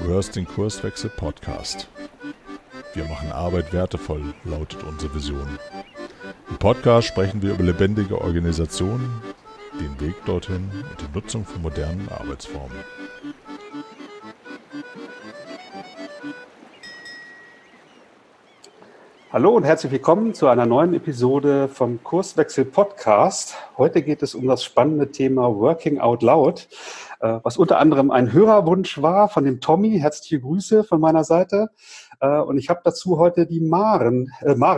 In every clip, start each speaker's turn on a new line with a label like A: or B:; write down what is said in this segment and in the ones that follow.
A: hörst den Kurswechsel Podcast. Wir machen Arbeit wertevoll, lautet unsere Vision. Im Podcast sprechen wir über lebendige Organisationen, den Weg dorthin und die Nutzung von modernen Arbeitsformen.
B: Hallo und herzlich willkommen zu einer neuen Episode vom Kurswechsel Podcast. Heute geht es um das spannende Thema Working Out Loud, was unter anderem ein Hörerwunsch war von dem Tommy. Herzliche Grüße von meiner Seite. Und ich habe dazu heute die Marit,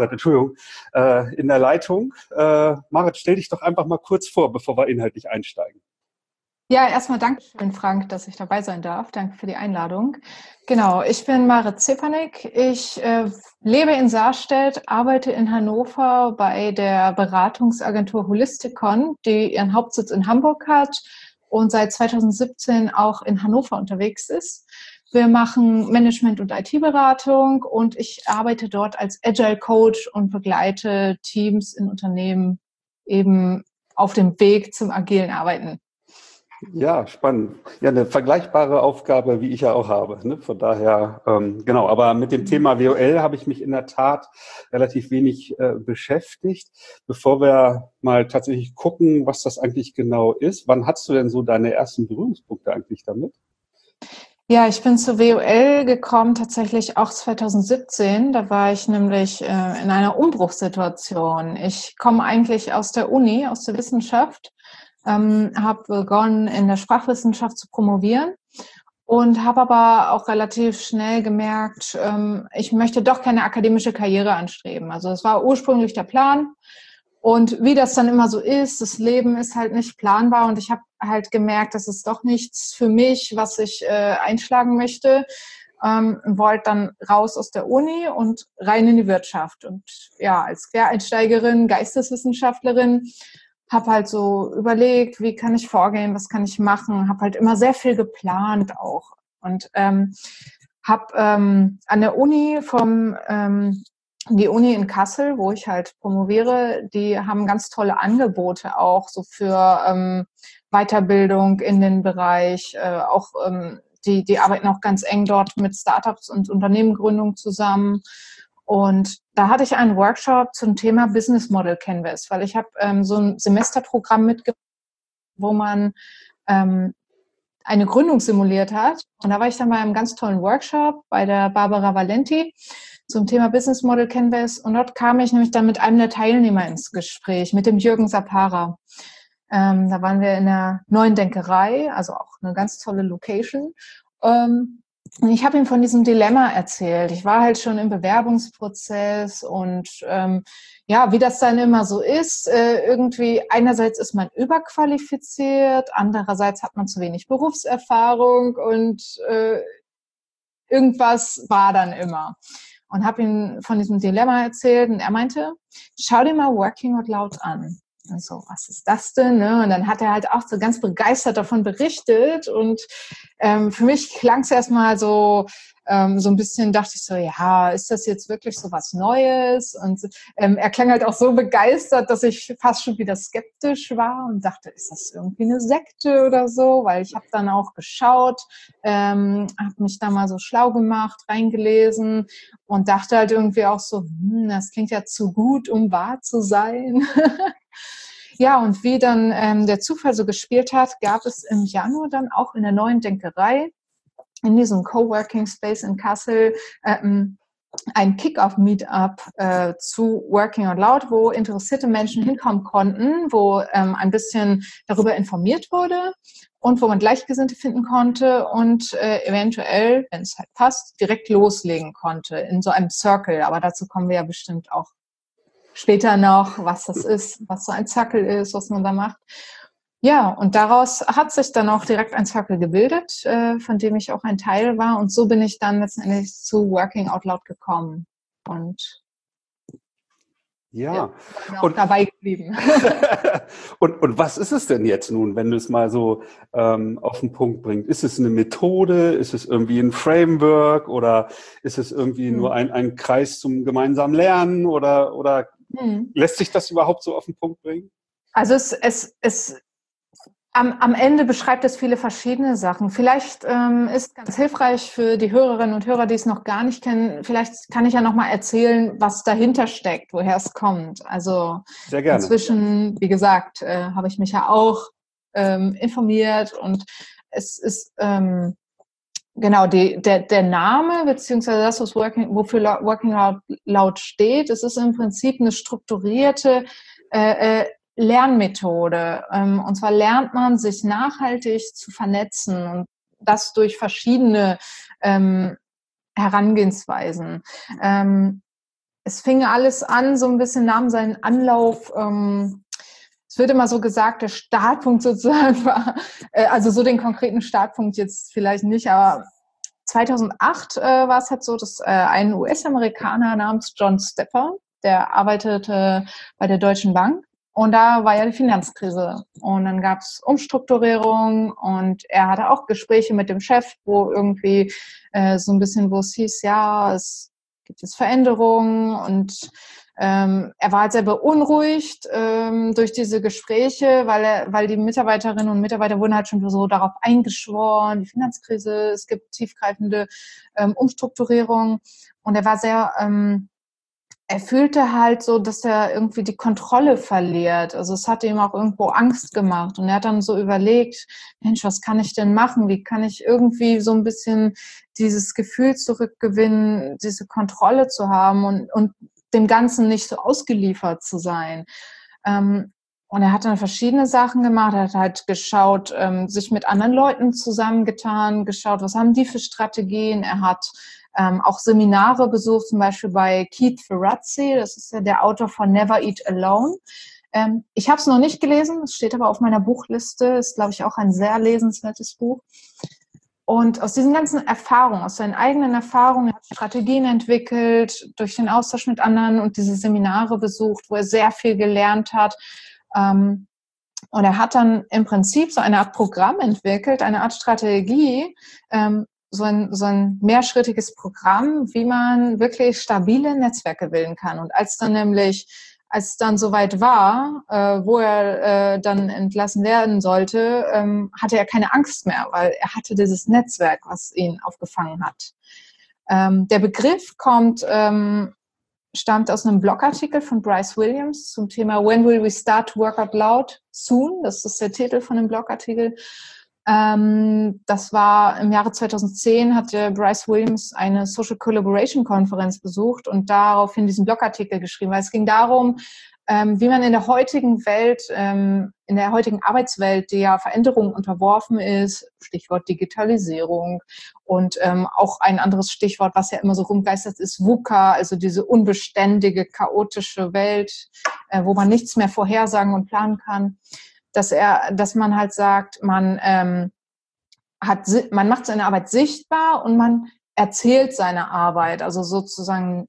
B: in der Leitung. Marit, stell dich doch einfach mal kurz vor, bevor wir inhaltlich einsteigen.
C: Ja, erstmal Dankeschön, Frank, dass ich dabei sein darf. Danke für die Einladung. Genau, ich bin Marit Zepanik. Ich lebe in Sarstedt, arbeite in Hannover bei der Beratungsagentur Holisticon, die ihren Hauptsitz in Hamburg hat und seit 2017 auch in Hannover unterwegs ist. Wir machen Management- und IT-Beratung und ich arbeite dort als Agile Coach und begleite Teams in Unternehmen eben auf dem Weg zum agilen Arbeiten.
B: Ja, spannend. Ja, eine vergleichbare Aufgabe, wie ich ja auch habe. Ne? Von daher, genau. Aber mit dem Thema WOL habe ich mich in der Tat relativ wenig beschäftigt. Bevor wir mal tatsächlich gucken, was das eigentlich genau ist, wann hattest du denn so deine ersten Berührungspunkte eigentlich damit?
C: Ja, ich bin zu WOL gekommen tatsächlich auch 2017. Da war ich nämlich in einer Umbruchssituation. Ich komme eigentlich aus der Uni, aus der Wissenschaft. Habe begonnen, in der Sprachwissenschaft zu promovieren und habe aber auch relativ schnell gemerkt, ich möchte doch keine akademische Karriere anstreben. Also das war ursprünglich der Plan und wie das dann immer so ist, das Leben ist halt nicht planbar und ich habe halt gemerkt, das ist doch nichts für mich, was ich einschlagen möchte. Wollte dann raus aus der Uni und rein in die Wirtschaft. Und ja, als Quereinsteigerin, Geisteswissenschaftlerin, habe halt so überlegt, wie kann ich vorgehen, was kann ich machen, habe halt immer sehr viel geplant auch und habe an der Uni die Uni in Kassel, wo ich halt promoviere, die haben ganz tolle Angebote auch so für Weiterbildung in den Bereich, die arbeiten auch ganz eng dort mit Startups und Unternehmengründung zusammen. Und da hatte ich einen Workshop zum Thema Business Model Canvas, weil ich habe so ein Semesterprogramm mitgemacht, wo man eine Gründung simuliert hat. Und da war ich dann bei einem ganz tollen Workshop bei der Barbara Valenti zum Thema Business Model Canvas. Und dort kam ich nämlich dann mit einem der Teilnehmer ins Gespräch, mit dem Jürgen Sapara. Da waren wir in der Neuen Denkerei, also auch eine ganz tolle Location. Ich habe ihm von diesem Dilemma erzählt. Ich war halt schon im Bewerbungsprozess und wie das dann immer so ist, irgendwie einerseits ist man überqualifiziert, andererseits hat man zu wenig Berufserfahrung und irgendwas war dann immer. Und habe ihm von diesem Dilemma erzählt und er meinte, schau dir mal Working Out Loud an. Und so, was ist das denn? Ne? Und dann hat er halt auch so ganz begeistert davon berichtet und für mich klang es erstmal so ein bisschen, dachte ich so, ja, ist das jetzt wirklich so was Neues? Und er klang halt auch so begeistert, dass ich fast schon wieder skeptisch war und dachte, ist das irgendwie eine Sekte oder so? Weil ich habe dann auch geschaut, habe mich da mal so schlau gemacht, reingelesen und dachte halt irgendwie auch so, das klingt ja zu gut, um wahr zu sein. Ja, und wie dann der Zufall so gespielt hat, gab es im Januar dann auch in der Neuen Denkerei, in diesem Coworking Space in Kassel, ein Kick-Off-Meetup zu Working Out Loud, wo interessierte Menschen hinkommen konnten, wo ein bisschen darüber informiert wurde und wo man Gleichgesinnte finden konnte und eventuell, wenn es halt passt, direkt loslegen konnte in so einem Circle. Aber dazu kommen wir ja bestimmt auch später noch, was das ist, was so ein Circle ist, was man da macht. Ja, und daraus hat sich dann auch direkt ein Circle gebildet, von dem ich auch ein Teil war. Und so bin ich dann letztendlich zu Working Out Loud gekommen. Und
B: ja,
C: bin auch dabei geblieben.
B: Und was ist es denn jetzt nun, wenn du es mal so auf den Punkt bringst? Ist es eine Methode? Ist es irgendwie ein Framework? Oder ist es irgendwie nur ein Kreis zum gemeinsamen Lernen? Oder lässt sich das überhaupt so auf den Punkt bringen?
C: Also es Am Ende beschreibt es viele verschiedene Sachen. Vielleicht ist ganz hilfreich für die Hörerinnen und Hörer, die es noch gar nicht kennen, vielleicht kann ich ja noch mal erzählen, was dahinter steckt, woher es kommt. Also
B: sehr gerne.
C: Inzwischen, wie gesagt, habe ich mich ja auch informiert und es ist genau der Name beziehungsweise das, wofür Working Out Loud steht, es ist im Prinzip eine strukturierte Lernmethode. Und zwar lernt man, sich nachhaltig zu vernetzen und das durch verschiedene Herangehensweisen. Es fing alles an, so ein bisschen nahm seinen Anlauf. Es wird immer so gesagt, der Startpunkt sozusagen war, also so den konkreten Startpunkt jetzt vielleicht nicht, aber 2008 war es halt so, dass ein US-Amerikaner namens John Stepper, der arbeitete bei der Deutschen Bank. Und da war ja die Finanzkrise. Und dann gab es Umstrukturierung und er hatte auch Gespräche mit dem Chef, wo irgendwie so ein bisschen, wo es hieß, ja, es gibt jetzt Veränderungen und er war halt sehr beunruhigt durch diese Gespräche, weil die Mitarbeiterinnen und Mitarbeiter wurden halt schon so darauf eingeschworen, die Finanzkrise, es gibt tiefgreifende Umstrukturierungen. Und er war sehr er fühlte halt so, dass er irgendwie die Kontrolle verliert. Also es hat ihm auch irgendwo Angst gemacht. Und er hat dann so überlegt, Mensch, was kann ich denn machen? Wie kann ich irgendwie so ein bisschen dieses Gefühl zurückgewinnen, diese Kontrolle zu haben und dem Ganzen nicht so ausgeliefert zu sein? Und er hat dann verschiedene Sachen gemacht. Er hat halt geschaut, sich mit anderen Leuten zusammengetan, geschaut, was haben die für Strategien. Er hat auch Seminare besucht, zum Beispiel bei Keith Ferrazzi, das ist ja der Autor von Never Eat Alone. Ich habe es noch nicht gelesen, es steht aber auf meiner Buchliste, ist, glaube ich, auch ein sehr lesenswertes Buch. Und aus diesen ganzen Erfahrungen, aus seinen eigenen Erfahrungen, er hat Strategien entwickelt, durch den Austausch mit anderen und diese Seminare besucht, wo er sehr viel gelernt hat. Und er hat dann im Prinzip so eine Art Programm entwickelt, eine Art Strategie, so ein mehrschrittiges Programm, wie man wirklich stabile Netzwerke bilden kann. Und als es dann soweit war, wo er dann entlassen werden sollte, hatte er keine Angst mehr, weil er hatte dieses Netzwerk, was ihn aufgefangen hat. Der Begriff stammt aus einem Blogartikel von Bryce Williams zum Thema When Will We Start to Work Out Loud Soon? Das ist der Titel von dem Blogartikel. Das war im Jahre 2010, hatte Bryce Williams eine Social Collaboration Konferenz besucht und daraufhin diesen Blogartikel geschrieben, weil es ging darum, wie man in der heutigen Welt, in der heutigen Arbeitswelt, die ja Veränderungen unterworfen ist, Stichwort Digitalisierung und auch ein anderes Stichwort, was ja immer so rumgeistert ist, VUCA, also diese unbeständige, chaotische Welt, wo man nichts mehr vorhersagen und planen kann. Dass man halt sagt, man macht seine Arbeit sichtbar und man erzählt seine Arbeit, also sozusagen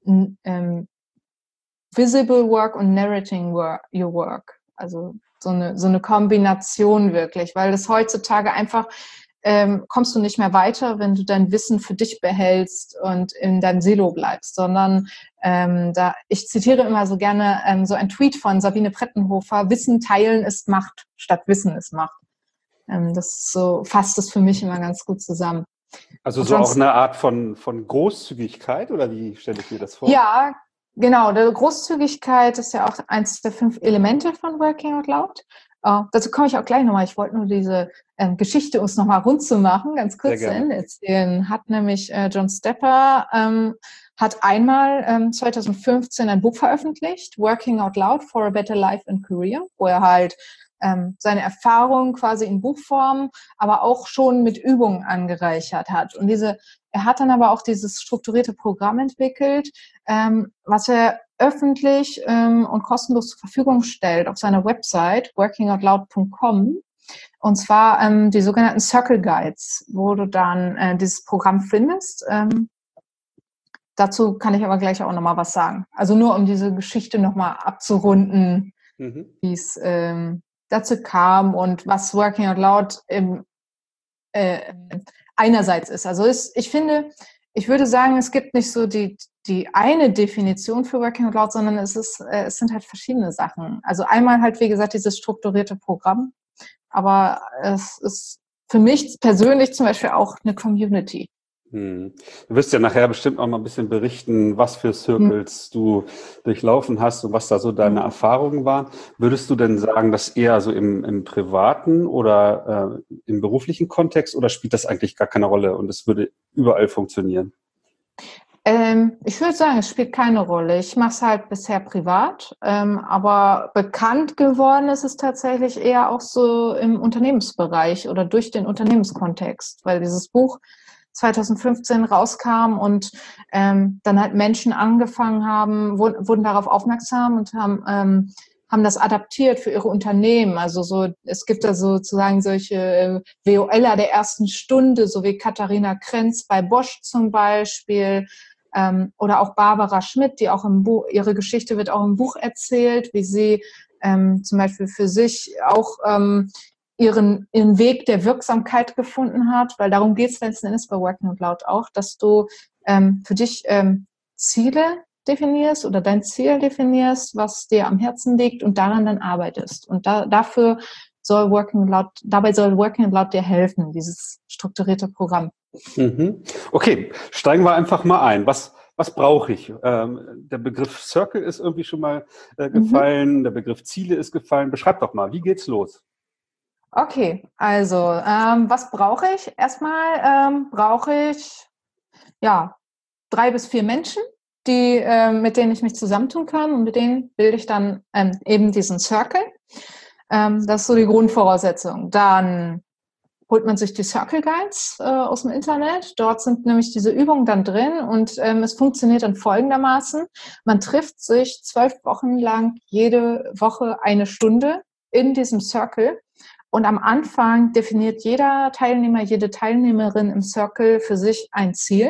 C: visible work und narrating your work, also so eine Kombination wirklich, weil das heutzutage einfach kommst du nicht mehr weiter, wenn du dein Wissen für dich behältst und in deinem Silo bleibst, sondern ich zitiere immer so gerne so ein Tweet von Sabine Prettenhofer, Wissen teilen ist Macht, statt Wissen ist Macht. Das so fasst es für mich immer ganz gut zusammen.
B: Also so auch eine Art von Großzügigkeit, oder wie stelle ich mir das vor?
C: Ja, genau. Die Großzügigkeit ist ja auch eins der 5 Elemente von Working Out Loud. Dazu komme ich auch gleich nochmal. Ich wollte nur diese Geschichte uns nochmal rund zu machen, ganz kurz zu Ende erzählen. Hat nämlich John Stepper hat einmal 2015 ein Buch veröffentlicht, Working Out Loud for a Better Life and Career, wo er halt seine Erfahrungen quasi in Buchform, aber auch schon mit Übungen angereichert hat. Und er hat dann aber auch dieses strukturierte Programm entwickelt, was er öffentlich und kostenlos zur Verfügung stellt auf seiner Website workingoutloud.com. Und zwar die sogenannten Circle Guides, wo du dann dieses Programm findest. Dazu kann ich aber gleich auch nochmal was sagen. Also nur um diese Geschichte nochmal abzurunden, wie es dazu kam und was Working Out Loud einerseits ist. Also ich würde sagen, es gibt nicht so die eine Definition für Working Out Loud, sondern es sind halt verschiedene Sachen. Also einmal halt, wie gesagt, dieses strukturierte Programm, aber es ist für mich persönlich zum Beispiel auch eine Community.
B: Du wirst ja nachher bestimmt auch mal ein bisschen berichten, was für Circles du durchlaufen hast und was da so deine Erfahrungen waren. Würdest du denn sagen, dass eher so im privaten oder im beruflichen Kontext, oder spielt das eigentlich gar keine Rolle und es würde überall funktionieren?
C: Ich würde sagen, es spielt keine Rolle. Ich mache es halt bisher privat, aber bekannt geworden ist es tatsächlich eher auch so im Unternehmensbereich oder durch den Unternehmenskontext, weil dieses Buch 2015 rauskam und dann halt Menschen angefangen haben, wurden darauf aufmerksam und haben das adaptiert für ihre Unternehmen. Also so, es gibt da sozusagen solche WOLer der ersten Stunde, so wie Katharina Krenz bei Bosch zum Beispiel, oder auch Barbara Schmidt, die auch im Buch, ihre Geschichte wird auch im Buch erzählt, wie sie zum Beispiel für sich auch ihren Weg der Wirksamkeit gefunden hat, weil darum geht es letzten Endes bei Working Out Loud auch, dass du für dich Ziele definierst oder dein Ziel definierst, was dir am Herzen liegt und daran dann arbeitest. Und dabei soll Working Out Loud dir helfen, dieses strukturierte Programm.
B: Okay, steigen wir einfach mal ein. Was brauche ich? Der Begriff Circle ist irgendwie schon mal gefallen, der Begriff Ziele ist gefallen. Beschreib doch mal, wie geht's los?
C: Okay, also was brauche ich? Erstmal brauche ich 3 bis 4 Menschen, mit denen ich mich zusammentun kann, und mit denen bilde ich dann eben diesen Circle. Das ist so die Grundvoraussetzung. Dann holt man sich die Circle Guides aus dem Internet. Dort sind nämlich diese Übungen dann drin und es funktioniert dann folgendermaßen. Man trifft sich 12 Wochen lang jede Woche 1 Stunde in diesem Circle. Und am Anfang definiert jeder Teilnehmer, jede Teilnehmerin im Circle für sich ein Ziel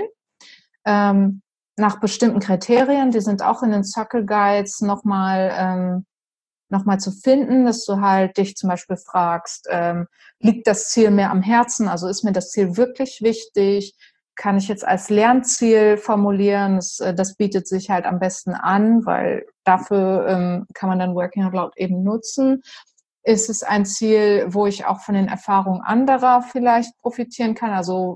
C: nach bestimmten Kriterien. Die sind auch in den Circle Guides nochmal zu finden, dass du halt dich zum Beispiel fragst, liegt das Ziel mir am Herzen? Also ist mir das Ziel wirklich wichtig? Kann ich jetzt als Lernziel formulieren? Das bietet sich halt am besten an, weil dafür kann man dann Working Out Loud eben nutzen. Ist es ein Ziel, wo ich auch von den Erfahrungen anderer vielleicht profitieren kann? Also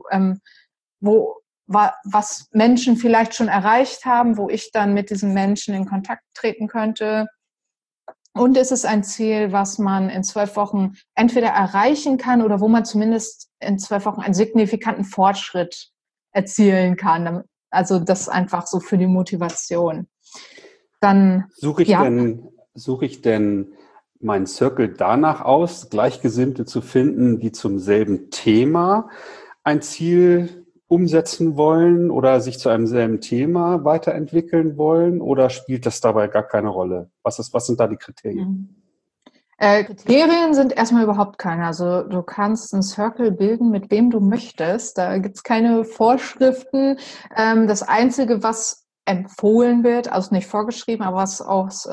C: was Menschen vielleicht schon erreicht haben, wo ich dann mit diesen Menschen in Kontakt treten könnte? Und ist es ein Ziel, was man in 12 Wochen entweder erreichen kann oder wo man zumindest in 12 Wochen einen signifikanten Fortschritt erzielen kann? Also das einfach so für die Motivation. Dann
B: suche ich denn meinen Circle danach aus, Gleichgesinnte zu finden, die zum selben Thema ein Ziel umsetzen wollen oder sich zu einem selben Thema weiterentwickeln wollen, oder spielt das dabei gar keine Rolle? Was sind da die Kriterien?
C: Kriterien sind erstmal überhaupt keine. Also du kannst einen Circle bilden, mit wem du möchtest. Da gibt's keine Vorschriften. Das Einzige, was empfohlen wird, also nicht vorgeschrieben, aber was aus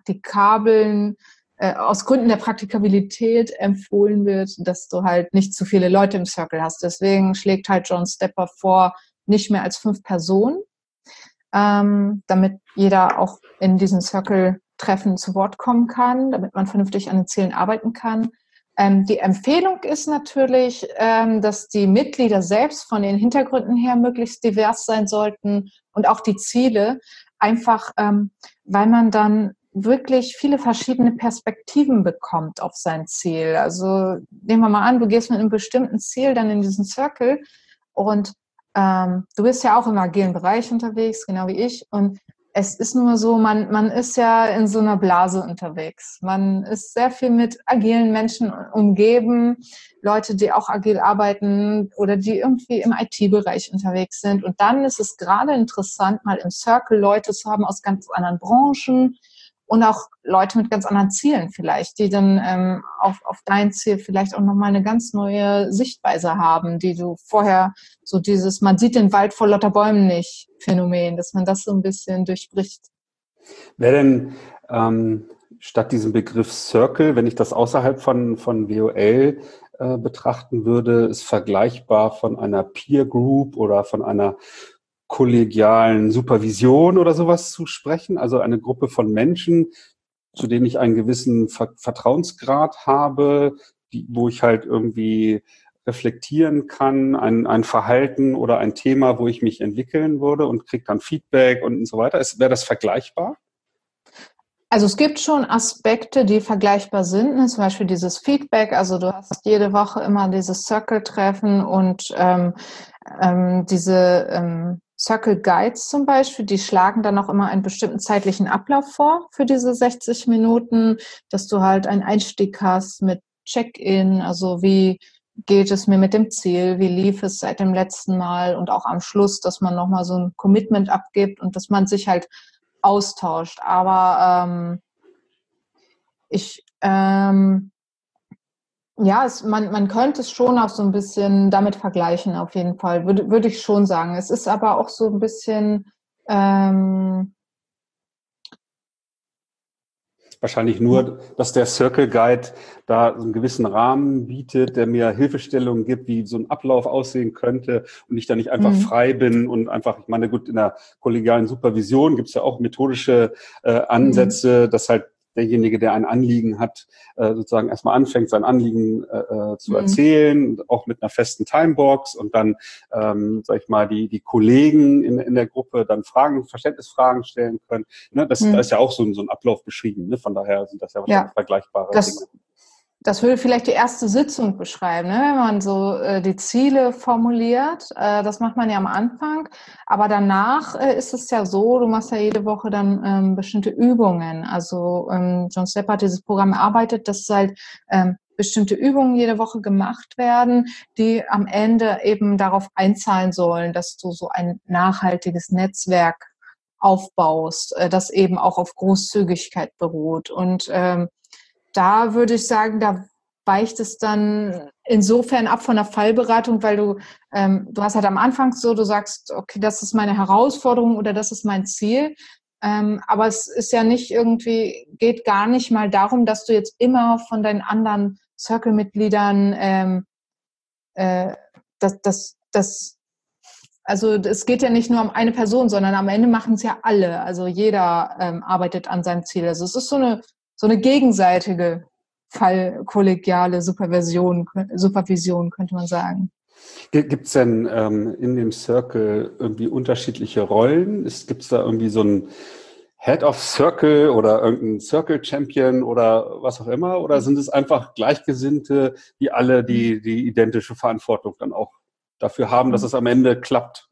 C: aus Gründen der Praktikabilität empfohlen wird, dass du halt nicht zu viele Leute im Circle hast. Deswegen schlägt halt John Stepper vor, nicht mehr als 5 Personen, damit jeder auch in diesen Circle-Treffen zu Wort kommen kann, damit man vernünftig an den Zielen arbeiten kann. Die Empfehlung ist natürlich, dass die Mitglieder selbst von den Hintergründen her möglichst divers sein sollten und auch die Ziele, einfach weil man dann wirklich viele verschiedene Perspektiven bekommt auf sein Ziel. Also nehmen wir mal an, du gehst mit einem bestimmten Ziel dann in diesen Circle und du bist ja auch im agilen Bereich unterwegs, genau wie ich. Und es ist nur so, man ist ja in so einer Blase unterwegs. Man ist sehr viel mit agilen Menschen umgeben, Leute, die auch agil arbeiten oder die irgendwie im IT-Bereich unterwegs sind. Und dann ist es gerade interessant, mal im Circle Leute zu haben aus ganz anderen Branchen und auch Leute mit ganz anderen Zielen vielleicht, die dann auf dein Ziel vielleicht auch nochmal eine ganz neue Sichtweise haben, die du vorher so dieses man sieht den Wald vor lauter Bäumen nicht Phänomen, dass man das so ein bisschen durchbricht.
B: Wäre denn statt diesem Begriff Circle, wenn ich das außerhalb von WOL betrachten würde, ist vergleichbar von einer Peer Group oder von einer kollegialen Supervision oder sowas zu sprechen, also eine Gruppe von Menschen, zu denen ich einen gewissen Vertrauensgrad habe, wo ich halt irgendwie reflektieren kann, ein Verhalten oder ein Thema, wo ich mich entwickeln würde und kriege dann Feedback und so weiter. Wäre das vergleichbar?
C: Also es gibt schon Aspekte, die vergleichbar sind, ne? Zum Beispiel dieses Feedback. Also du hast jede Woche immer dieses Circle-Treffen und diese Circle Guides zum Beispiel, die schlagen dann auch immer einen bestimmten zeitlichen Ablauf vor für diese 60 Minuten, dass du halt einen Einstieg hast mit Check-in, also wie geht es mir mit dem Ziel, wie lief es seit dem letzten Mal und auch am Schluss, dass man nochmal so ein Commitment abgibt und dass man sich halt austauscht. Aber man könnte es schon auch so ein bisschen damit vergleichen, auf jeden Fall, würde ich schon sagen. Es ist aber auch so ein bisschen
B: wahrscheinlich nur, dass der Circle Guide da so einen gewissen Rahmen bietet, der mir Hilfestellungen gibt, wie so ein Ablauf aussehen könnte und ich da nicht einfach frei bin und einfach, ich meine, gut, in der kollegialen Supervision gibt es ja auch methodische Ansätze, dass halt derjenige, der ein Anliegen hat, sozusagen erstmal anfängt, sein Anliegen zu erzählen, auch mit einer festen Timebox und dann, sag ich mal, die Kollegen in der Gruppe dann Verständnisfragen stellen können. Ne? Da ist ja auch so ein Ablauf beschrieben. Ne? Von daher sind das ja wahrscheinlich vergleichbare Dinge.
C: Das würde vielleicht die erste Sitzung beschreiben, ne? Wenn man so die Ziele formuliert. Das macht man ja am Anfang. Aber danach ist es ja so, du machst ja jede Woche dann bestimmte Übungen. Also John Stepper hat dieses Programm erarbeitet, dass halt bestimmte Übungen jede Woche gemacht werden, die am Ende eben darauf einzahlen sollen, dass du so ein nachhaltiges Netzwerk aufbaust, das eben auch auf Großzügigkeit beruht. Und da würde ich sagen, da weicht es dann insofern ab von der Fallberatung, weil du hast halt am Anfang so, du sagst, okay, das ist meine Herausforderung oder das ist mein Ziel. Aber es ist ja nicht geht gar nicht mal darum, dass du jetzt immer von deinen anderen Circle-Mitgliedern also es geht ja nicht nur um eine Person, sondern am Ende machen es ja alle. Also jeder arbeitet an seinem Ziel. Also es ist so eine gegenseitige fallkollegiale Supervision, könnte man sagen.
B: Gibt es denn in dem Circle irgendwie unterschiedliche Rollen? Gibt es da irgendwie so einen Head of Circle oder irgendeinen Circle Champion oder was auch immer? Oder sind es einfach Gleichgesinnte, die alle die identische Verantwortung dann auch dafür haben, dass es am Ende klappt?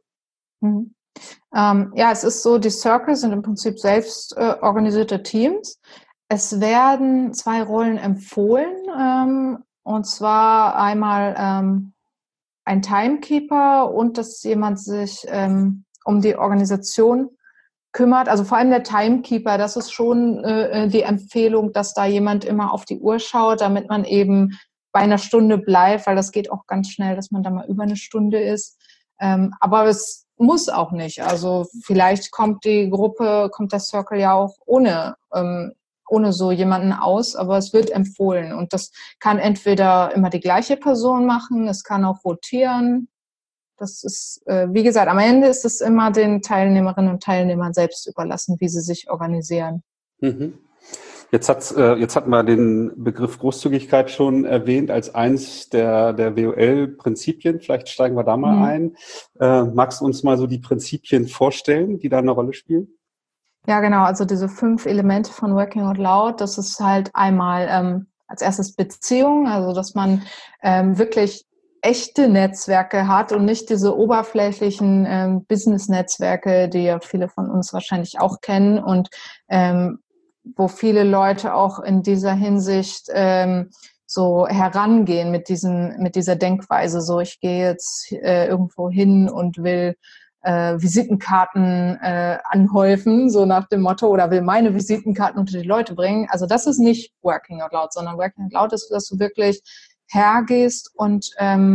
C: Es ist so, die Circle sind im Prinzip selbst organisierte Teams. Es werden 2 Rollen empfohlen, und zwar einmal ein Timekeeper und dass jemand sich um die Organisation kümmert. Also vor allem der Timekeeper, das ist schon die Empfehlung, dass da jemand immer auf die Uhr schaut, damit man eben bei einer Stunde bleibt, weil das geht auch ganz schnell, dass man da mal über eine Stunde ist. Aber es muss auch nicht. Also vielleicht kommt der Circle ja auch ohne so jemanden aus, aber es wird empfohlen. Und das kann entweder immer die gleiche Person machen, es kann auch rotieren. Das ist, wie gesagt, am Ende ist es immer den Teilnehmerinnen und Teilnehmern selbst überlassen, wie sie sich organisieren.
B: Jetzt hatten wir den Begriff Großzügigkeit schon erwähnt als eins der WOL-Prinzipien. Vielleicht steigen wir da mal ein. Magst du uns mal so die Prinzipien vorstellen, die da eine Rolle spielen?
C: Ja, genau. Also diese 5 Elemente von Working Out Loud, das ist halt einmal als erstes Beziehung, also dass man wirklich echte Netzwerke hat und nicht diese oberflächlichen Business-Netzwerke, die ja viele von uns wahrscheinlich auch kennen und wo viele Leute auch in dieser Hinsicht so herangehen mit dieser Denkweise. So, ich gehe jetzt irgendwo hin und will Visitenkarten anhäufen, so nach dem Motto, oder will meine Visitenkarten unter die Leute bringen. Also das ist nicht Working Out Loud, sondern Working Out Loud ist, dass du wirklich hergehst und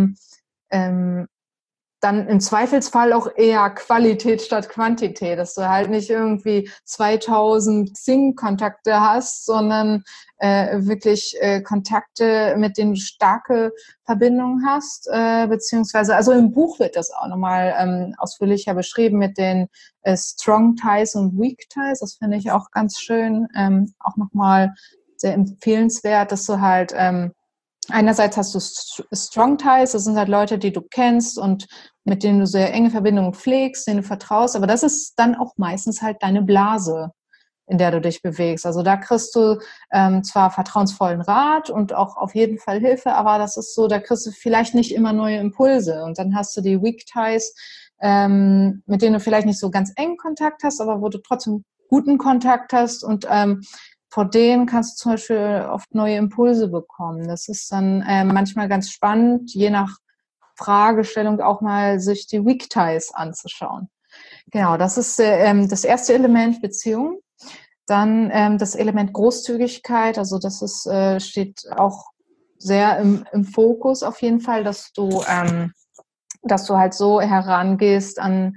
C: dann im Zweifelsfall auch eher Qualität statt Quantität, dass du halt nicht irgendwie 2000 Xing-Kontakte hast, sondern wirklich Kontakte, mit denen du starke Verbindungen hast, beziehungsweise, also im Buch wird das auch nochmal ausführlicher beschrieben mit den Strong Ties und Weak Ties, das finde ich auch ganz schön, auch nochmal sehr empfehlenswert, dass du halt einerseits hast du Strong Ties, das sind halt Leute, die du kennst und mit denen du sehr enge Verbindungen pflegst, denen du vertraust, aber das ist dann auch meistens halt deine Blase, in der du dich bewegst. Also da kriegst du zwar vertrauensvollen Rat und auch auf jeden Fall Hilfe, aber das ist so, da kriegst du vielleicht nicht immer neue Impulse. Und dann hast du die Weak Ties, mit denen du vielleicht nicht so ganz engen Kontakt hast, aber wo du trotzdem guten Kontakt hast und vor denen kannst du zum Beispiel oft neue Impulse bekommen. Das ist dann manchmal ganz spannend, je nach Fragestellung auch mal sich die Weak Ties anzuschauen. Genau, das ist das erste Element, Beziehung. Dann das Element Großzügigkeit, also das ist, steht auch sehr im Fokus auf jeden Fall, dass du halt so herangehst an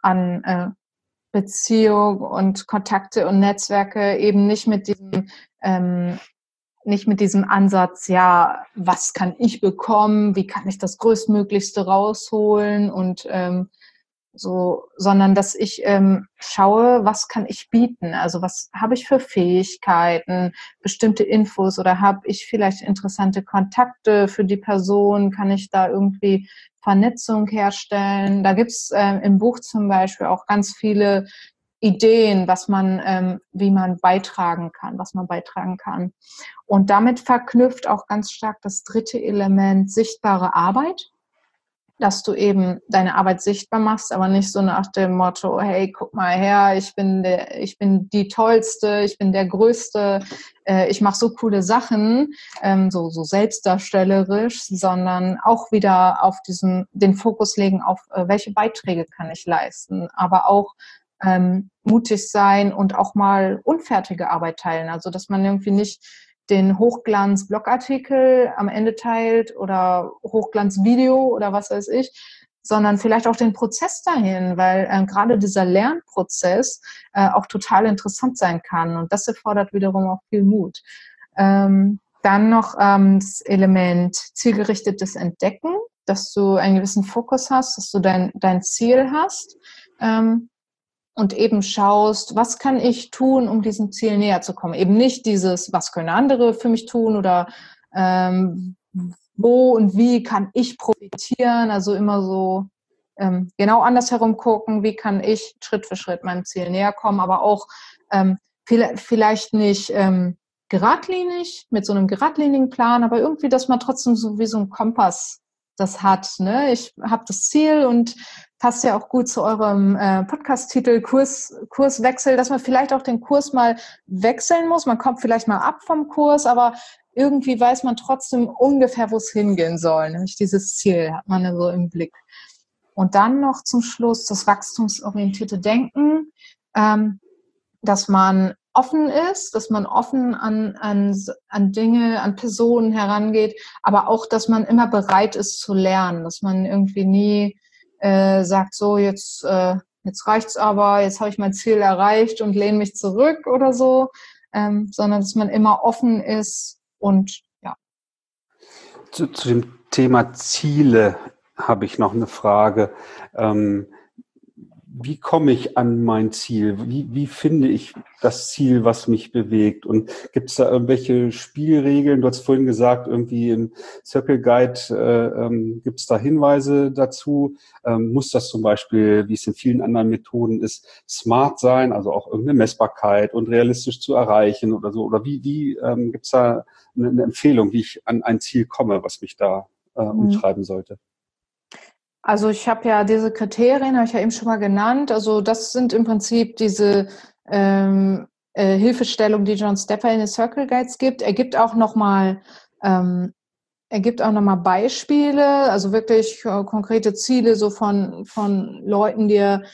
C: Beziehung und Kontakte und Netzwerke eben nicht mit diesem Ansatz, ja, was kann ich bekommen, wie kann ich das Größtmöglichste rausholen und so, sondern dass ich schaue, was kann ich bieten? Also was habe ich für Fähigkeiten, bestimmte Infos oder habe ich vielleicht interessante Kontakte für die Person? Kann ich da irgendwie Vernetzung herstellen? Da gibt's im Buch zum Beispiel auch ganz viele Ideen, wie man beitragen kann, was man beitragen kann. Und damit verknüpft auch ganz stark das dritte Element sichtbare Arbeit, dass du eben deine Arbeit sichtbar machst, aber nicht so nach dem Motto, hey, guck mal her, ich bin die Tollste, ich bin der Größte, ich mache so coole Sachen, so selbstdarstellerisch, sondern auch wieder auf den Fokus legen auf, welche Beiträge kann ich leisten, aber auch mutig sein und auch mal unfertige Arbeit teilen, also dass man irgendwie nicht den Hochglanz-Blogartikel am Ende teilt oder Hochglanz-Video oder was weiß ich, sondern vielleicht auch den Prozess dahin, weil gerade dieser Lernprozess auch total interessant sein kann und das erfordert wiederum auch viel Mut. Dann noch das Element zielgerichtetes Entdecken, dass du einen gewissen Fokus hast, dass du dein Ziel hast, und eben schaust, was kann ich tun, um diesem Ziel näher zu kommen. Eben nicht dieses, was können andere für mich tun oder wo und wie kann ich profitieren. Also immer so genau andersherum gucken, wie kann ich Schritt für Schritt meinem Ziel näher kommen, aber auch vielleicht nicht geradlinig, mit so einem geradlinigen Plan, aber irgendwie, dass man trotzdem so wie so ein Kompass das hat. Ne? Ich habe das Ziel und passt ja auch gut zu eurem Podcast-Titel Kurswechsel, dass man vielleicht auch den Kurs mal wechseln muss. Man kommt vielleicht mal ab vom Kurs, aber irgendwie weiß man trotzdem ungefähr, wo es hingehen soll. Nämlich dieses Ziel hat man ja so im Blick. Und dann noch zum Schluss das wachstumsorientierte Denken, dass man offen ist, dass man offen an Dinge, an Personen herangeht, aber auch, dass man immer bereit ist zu lernen, dass man irgendwie nie sagt, so jetzt reicht's aber, jetzt habe ich mein Ziel erreicht und lehne mich zurück oder so, sondern dass man immer offen ist und ja.
B: Zu dem Thema Ziele habe ich noch eine Frage. Wie komme ich an mein Ziel? Wie finde ich das Ziel, was mich bewegt? Und gibt es da irgendwelche Spielregeln? Du hast vorhin gesagt, irgendwie im Circle Guide gibt es da Hinweise dazu. Muss das zum Beispiel, wie es in vielen anderen Methoden ist, smart sein, also auch irgendeine Messbarkeit und realistisch zu erreichen oder so? Oder wie gibt es da eine Empfehlung, wie ich an ein Ziel komme, was mich da umtreiben sollte?
C: Also ich habe ja diese Kriterien, habe ich ja eben schon mal genannt. Also das sind im Prinzip diese Hilfestellungen, die John Stepper in den Circle Guides gibt. Er gibt auch noch mal Beispiele, also wirklich konkrete Ziele so von Leuten,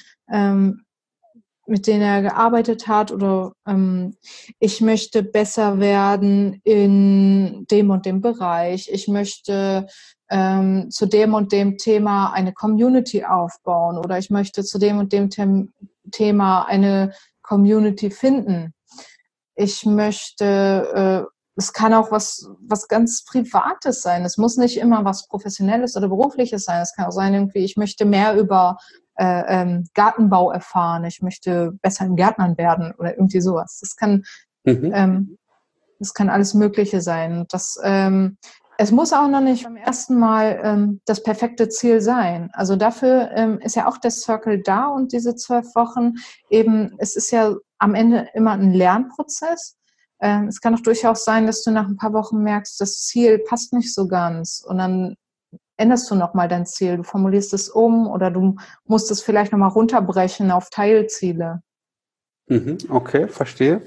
C: mit denen er gearbeitet hat oder ich möchte besser werden in dem und dem Bereich. Ich möchte zu dem und dem Thema eine Community aufbauen oder ich möchte zu dem und dem Thema eine Community finden. Ich möchte, es kann auch was ganz Privates sein. Es muss nicht immer was Professionelles oder Berufliches sein. Es kann auch sein, irgendwie, ich möchte mehr über Gartenbau erfahren. Ich möchte besser im Gärtnern werden oder irgendwie sowas. Das kann alles Mögliche sein. Das es muss auch noch nicht beim ersten Mal das perfekte Ziel sein. Also dafür ist ja auch der Circle da und diese 12 Wochen eben, es ist ja am Ende immer ein Lernprozess. Es kann auch durchaus sein, dass du nach ein paar Wochen merkst, das Ziel passt nicht so ganz und dann änderst du nochmal dein Ziel. Du formulierst es um oder du musst es vielleicht nochmal runterbrechen auf Teilziele.
B: Okay, verstehe.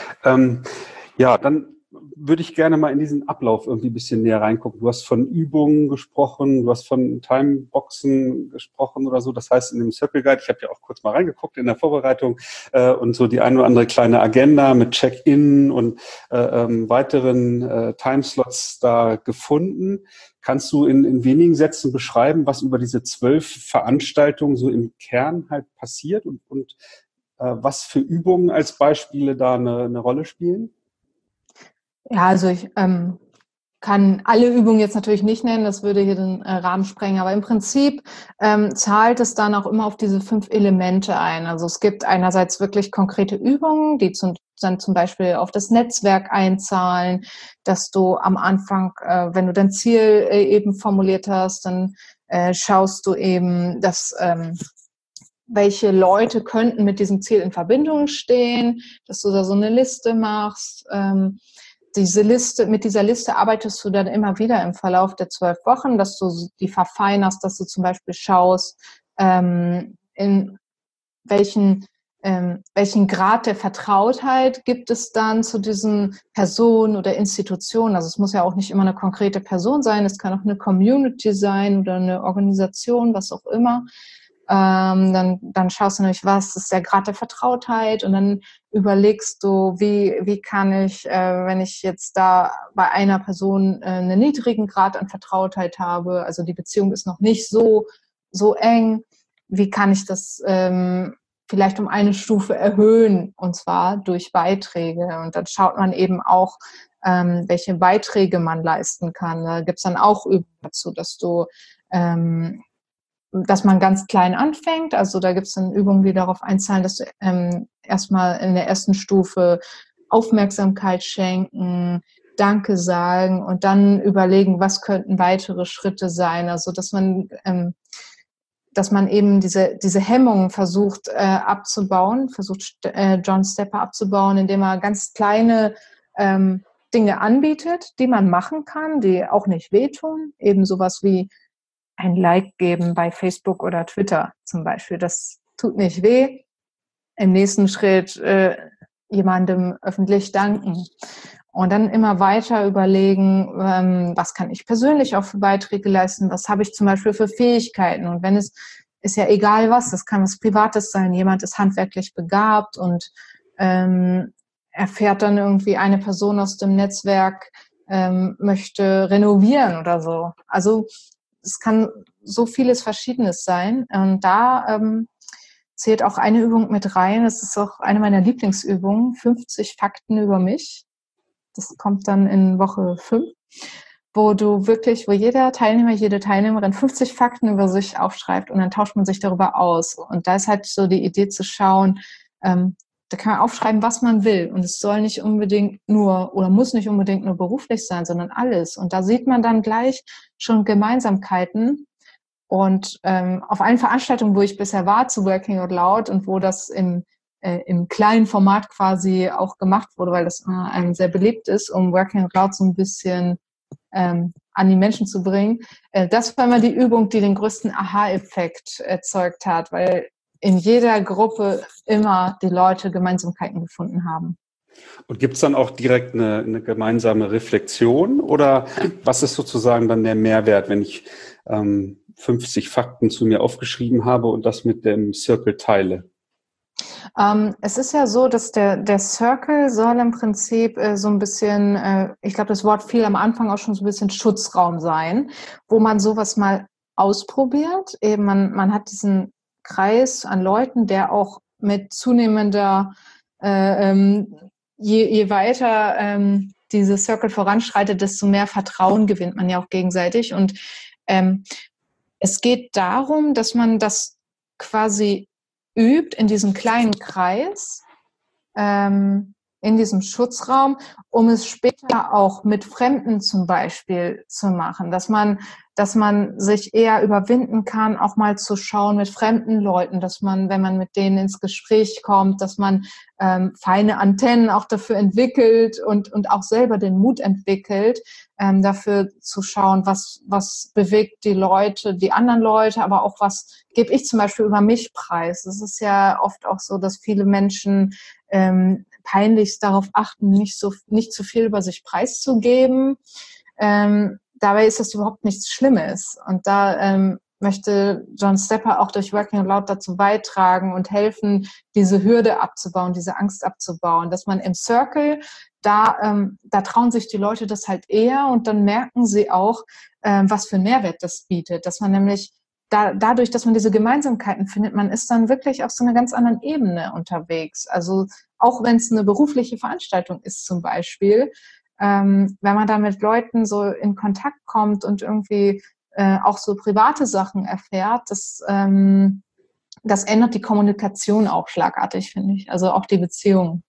B: Ja, dann würde ich gerne mal in diesen Ablauf irgendwie ein bisschen näher reingucken. Du hast von Übungen gesprochen, du hast von Timeboxen gesprochen oder so. Das heißt, in dem Circle Guide, ich habe ja auch kurz mal reingeguckt in der Vorbereitung und so die ein oder andere kleine Agenda mit Check-in und weiteren Timeslots da gefunden. Kannst du in wenigen Sätzen beschreiben, was über diese 12 Veranstaltungen so im Kern halt passiert und was für Übungen als Beispiele da eine Rolle spielen?
C: Ja, also ich kann alle Übungen jetzt natürlich nicht nennen, das würde hier den Rahmen sprengen, aber im Prinzip zahlt es dann auch immer auf diese 5 Elemente ein. Also es gibt einerseits wirklich konkrete Übungen, die dann zum Beispiel auf das Netzwerk einzahlen, dass du am Anfang, wenn du dein Ziel eben formuliert hast, dann schaust du eben, dass welche Leute könnten mit diesem Ziel in Verbindung stehen, dass du da so eine Liste machst. Mit dieser Liste arbeitest du dann immer wieder im Verlauf der 12 Wochen, dass du die verfeinerst, dass du zum Beispiel schaust, in welchen Grad der Vertrautheit gibt es dann zu diesen Personen oder Institutionen. Also es muss ja auch nicht immer eine konkrete Person sein, es kann auch eine Community sein oder eine Organisation, was auch immer. Dann schaust du nämlich, was ist der Grad der Vertrautheit und dann überlegst du, wie kann ich, wenn ich jetzt da bei einer Person einen niedrigen Grad an Vertrautheit habe, also die Beziehung ist noch nicht so eng, wie kann ich das vielleicht um eine Stufe erhöhen, und zwar durch Beiträge. Und dann schaut man eben auch, welche Beiträge man leisten kann. Da gibt's dann auch Übungen dazu, dass man ganz klein anfängt. Also da gibt es dann Übungen, die darauf einzahlen, dass du erstmal in der ersten Stufe Aufmerksamkeit schenken, Danke sagen und dann überlegen, was könnten weitere Schritte sein. Also dass man eben diese Hemmungen versucht abzubauen, versucht John Stepper abzubauen, indem er ganz kleine Dinge anbietet, die man machen kann, die auch nicht wehtun. Eben sowas wie ein Like geben bei Facebook oder Twitter zum Beispiel. Das tut nicht weh. Im nächsten Schritt jemandem öffentlich danken. Und dann immer weiter überlegen, was kann ich persönlich auch für Beiträge leisten, was habe ich zum Beispiel für Fähigkeiten. Und wenn es ist ja egal was, das kann was Privates sein, jemand ist handwerklich begabt und erfährt dann irgendwie eine Person aus dem Netzwerk, möchte renovieren oder so. Also es kann so vieles Verschiedenes sein. Und da zählt auch eine Übung mit rein. Das ist auch eine meiner Lieblingsübungen, 50 Fakten über mich. Das kommt dann in Woche 5, wo jeder Teilnehmer, jede Teilnehmerin 50 Fakten über sich aufschreibt und dann tauscht man sich darüber aus. Und da ist halt so die Idee zu schauen, da kann man aufschreiben, was man will. Und es soll nicht unbedingt nur oder muss nicht unbedingt nur beruflich sein, sondern alles. Und da sieht man dann gleich schon Gemeinsamkeiten. Und auf allen Veranstaltungen, wo ich bisher war zu Working Out Loud und wo das im kleinen Format quasi auch gemacht wurde, weil das einem sehr beliebt ist, um Working Out Loud so ein bisschen an die Menschen zu bringen. Das war immer die Übung, die den größten Aha-Effekt erzeugt hat, weil in jeder Gruppe immer die Leute Gemeinsamkeiten gefunden haben.
B: Und gibt es dann auch direkt eine gemeinsame Reflexion oder was ist sozusagen dann der Mehrwert, wenn ich 50 Fakten zu mir aufgeschrieben habe und das mit dem Circle teile?
C: Es ist ja so, dass der Circle soll im Prinzip so ein bisschen, ich glaube, das Wort fiel am Anfang auch schon so ein bisschen Schutzraum sein, wo man sowas mal ausprobiert. Eben man hat diesen Kreis an Leuten, der auch mit zunehmender, je weiter diese Circle voranschreitet, desto mehr Vertrauen gewinnt man ja auch gegenseitig. Und es geht darum, dass man das quasi übt in diesem kleinen Kreis, in diesem Schutzraum, um es später auch mit Fremden zum Beispiel zu machen, dass man sich eher überwinden kann, auch mal zu schauen mit fremden Leuten, dass man, wenn man mit denen ins Gespräch kommt, dass man feine Antennen auch dafür entwickelt und auch selber den Mut entwickelt, dafür zu schauen, was bewegt die Leute, die anderen Leute, aber auch was gebe ich zum Beispiel über mich preis. Es ist ja oft auch so, dass viele Menschen peinlichst darauf achten, nicht zu viel über sich preiszugeben. Dabei ist das überhaupt nichts Schlimmes. Und da möchte John Stepper auch durch Working Out Loud dazu beitragen und helfen, diese Hürde abzubauen, diese Angst abzubauen, dass man im Circle, da trauen sich die Leute das halt eher und dann merken sie auch, was für einen Mehrwert das bietet, dass man nämlich dadurch, dass man diese Gemeinsamkeiten findet, man ist dann wirklich auf so einer ganz anderen Ebene unterwegs. Also auch wenn es eine berufliche Veranstaltung ist zum Beispiel, wenn man da mit Leuten so in Kontakt kommt und irgendwie auch so private Sachen erfährt, das ändert die Kommunikation auch schlagartig, finde ich. Also auch die Beziehung.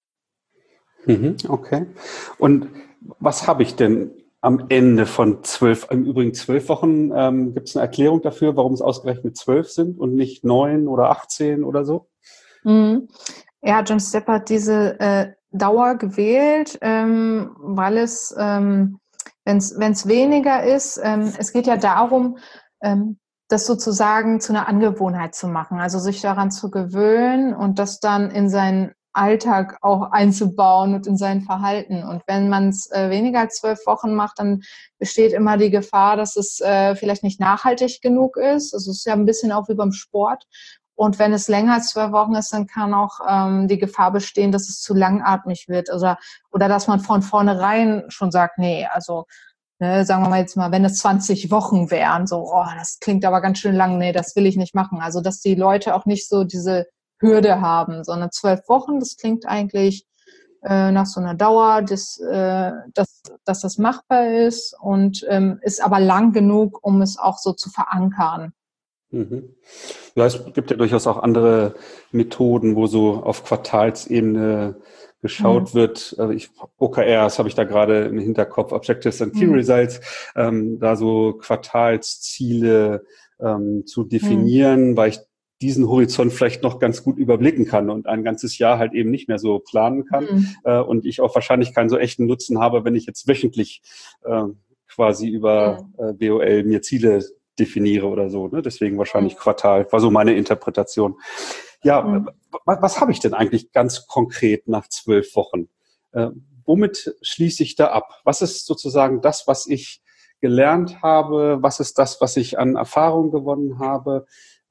B: Okay. Und was habe ich denn am Ende von 12, im Übrigen 12 Wochen? Gibt es eine Erklärung dafür, warum es ausgerechnet 12 sind und nicht 9 oder 18 oder so?
C: Ja, John Stepper hat diese Dauer gewählt, weil es, wenn es weniger ist, es geht ja darum, das sozusagen zu einer Angewohnheit zu machen, also sich daran zu gewöhnen und das dann in seinen Alltag auch einzubauen und in sein Verhalten. Und wenn man es weniger als 12 Wochen macht, dann besteht immer die Gefahr, dass es vielleicht nicht nachhaltig genug ist. Also es ist ja ein bisschen auch wie beim Sport. Und wenn es länger als 12 Wochen ist, dann kann auch die Gefahr bestehen, dass es zu langatmig wird. Oder dass man von vornherein schon sagt, nee, also sagen wir mal jetzt mal, wenn es 20 Wochen wären, so, das klingt aber ganz schön lang, nee, das will ich nicht machen. Also dass die Leute auch nicht so diese Hürde haben, sondern 12 Wochen, das klingt eigentlich nach so einer Dauer, dass das machbar ist und ist aber lang genug, um es auch so zu verankern.
B: Ja, es gibt ja durchaus auch andere Methoden, wo so auf Quartalsebene geschaut wird. OKRs habe ich da gerade im Hinterkopf, Objectives and Key Results, da so Quartalsziele zu definieren, weil ich diesen Horizont vielleicht noch ganz gut überblicken kann und ein ganzes Jahr halt eben nicht mehr so planen kann. Und ich auch wahrscheinlich keinen so echten Nutzen habe, wenn ich jetzt wöchentlich quasi über BOL mir Ziele definiere oder so. Ne? Deswegen wahrscheinlich Quartal, war so meine Interpretation. Ja, was habe ich denn eigentlich ganz konkret nach 12 Wochen? Womit schließe ich da ab? Was ist sozusagen das, was ich gelernt habe? Was ist das, was ich an Erfahrung gewonnen habe?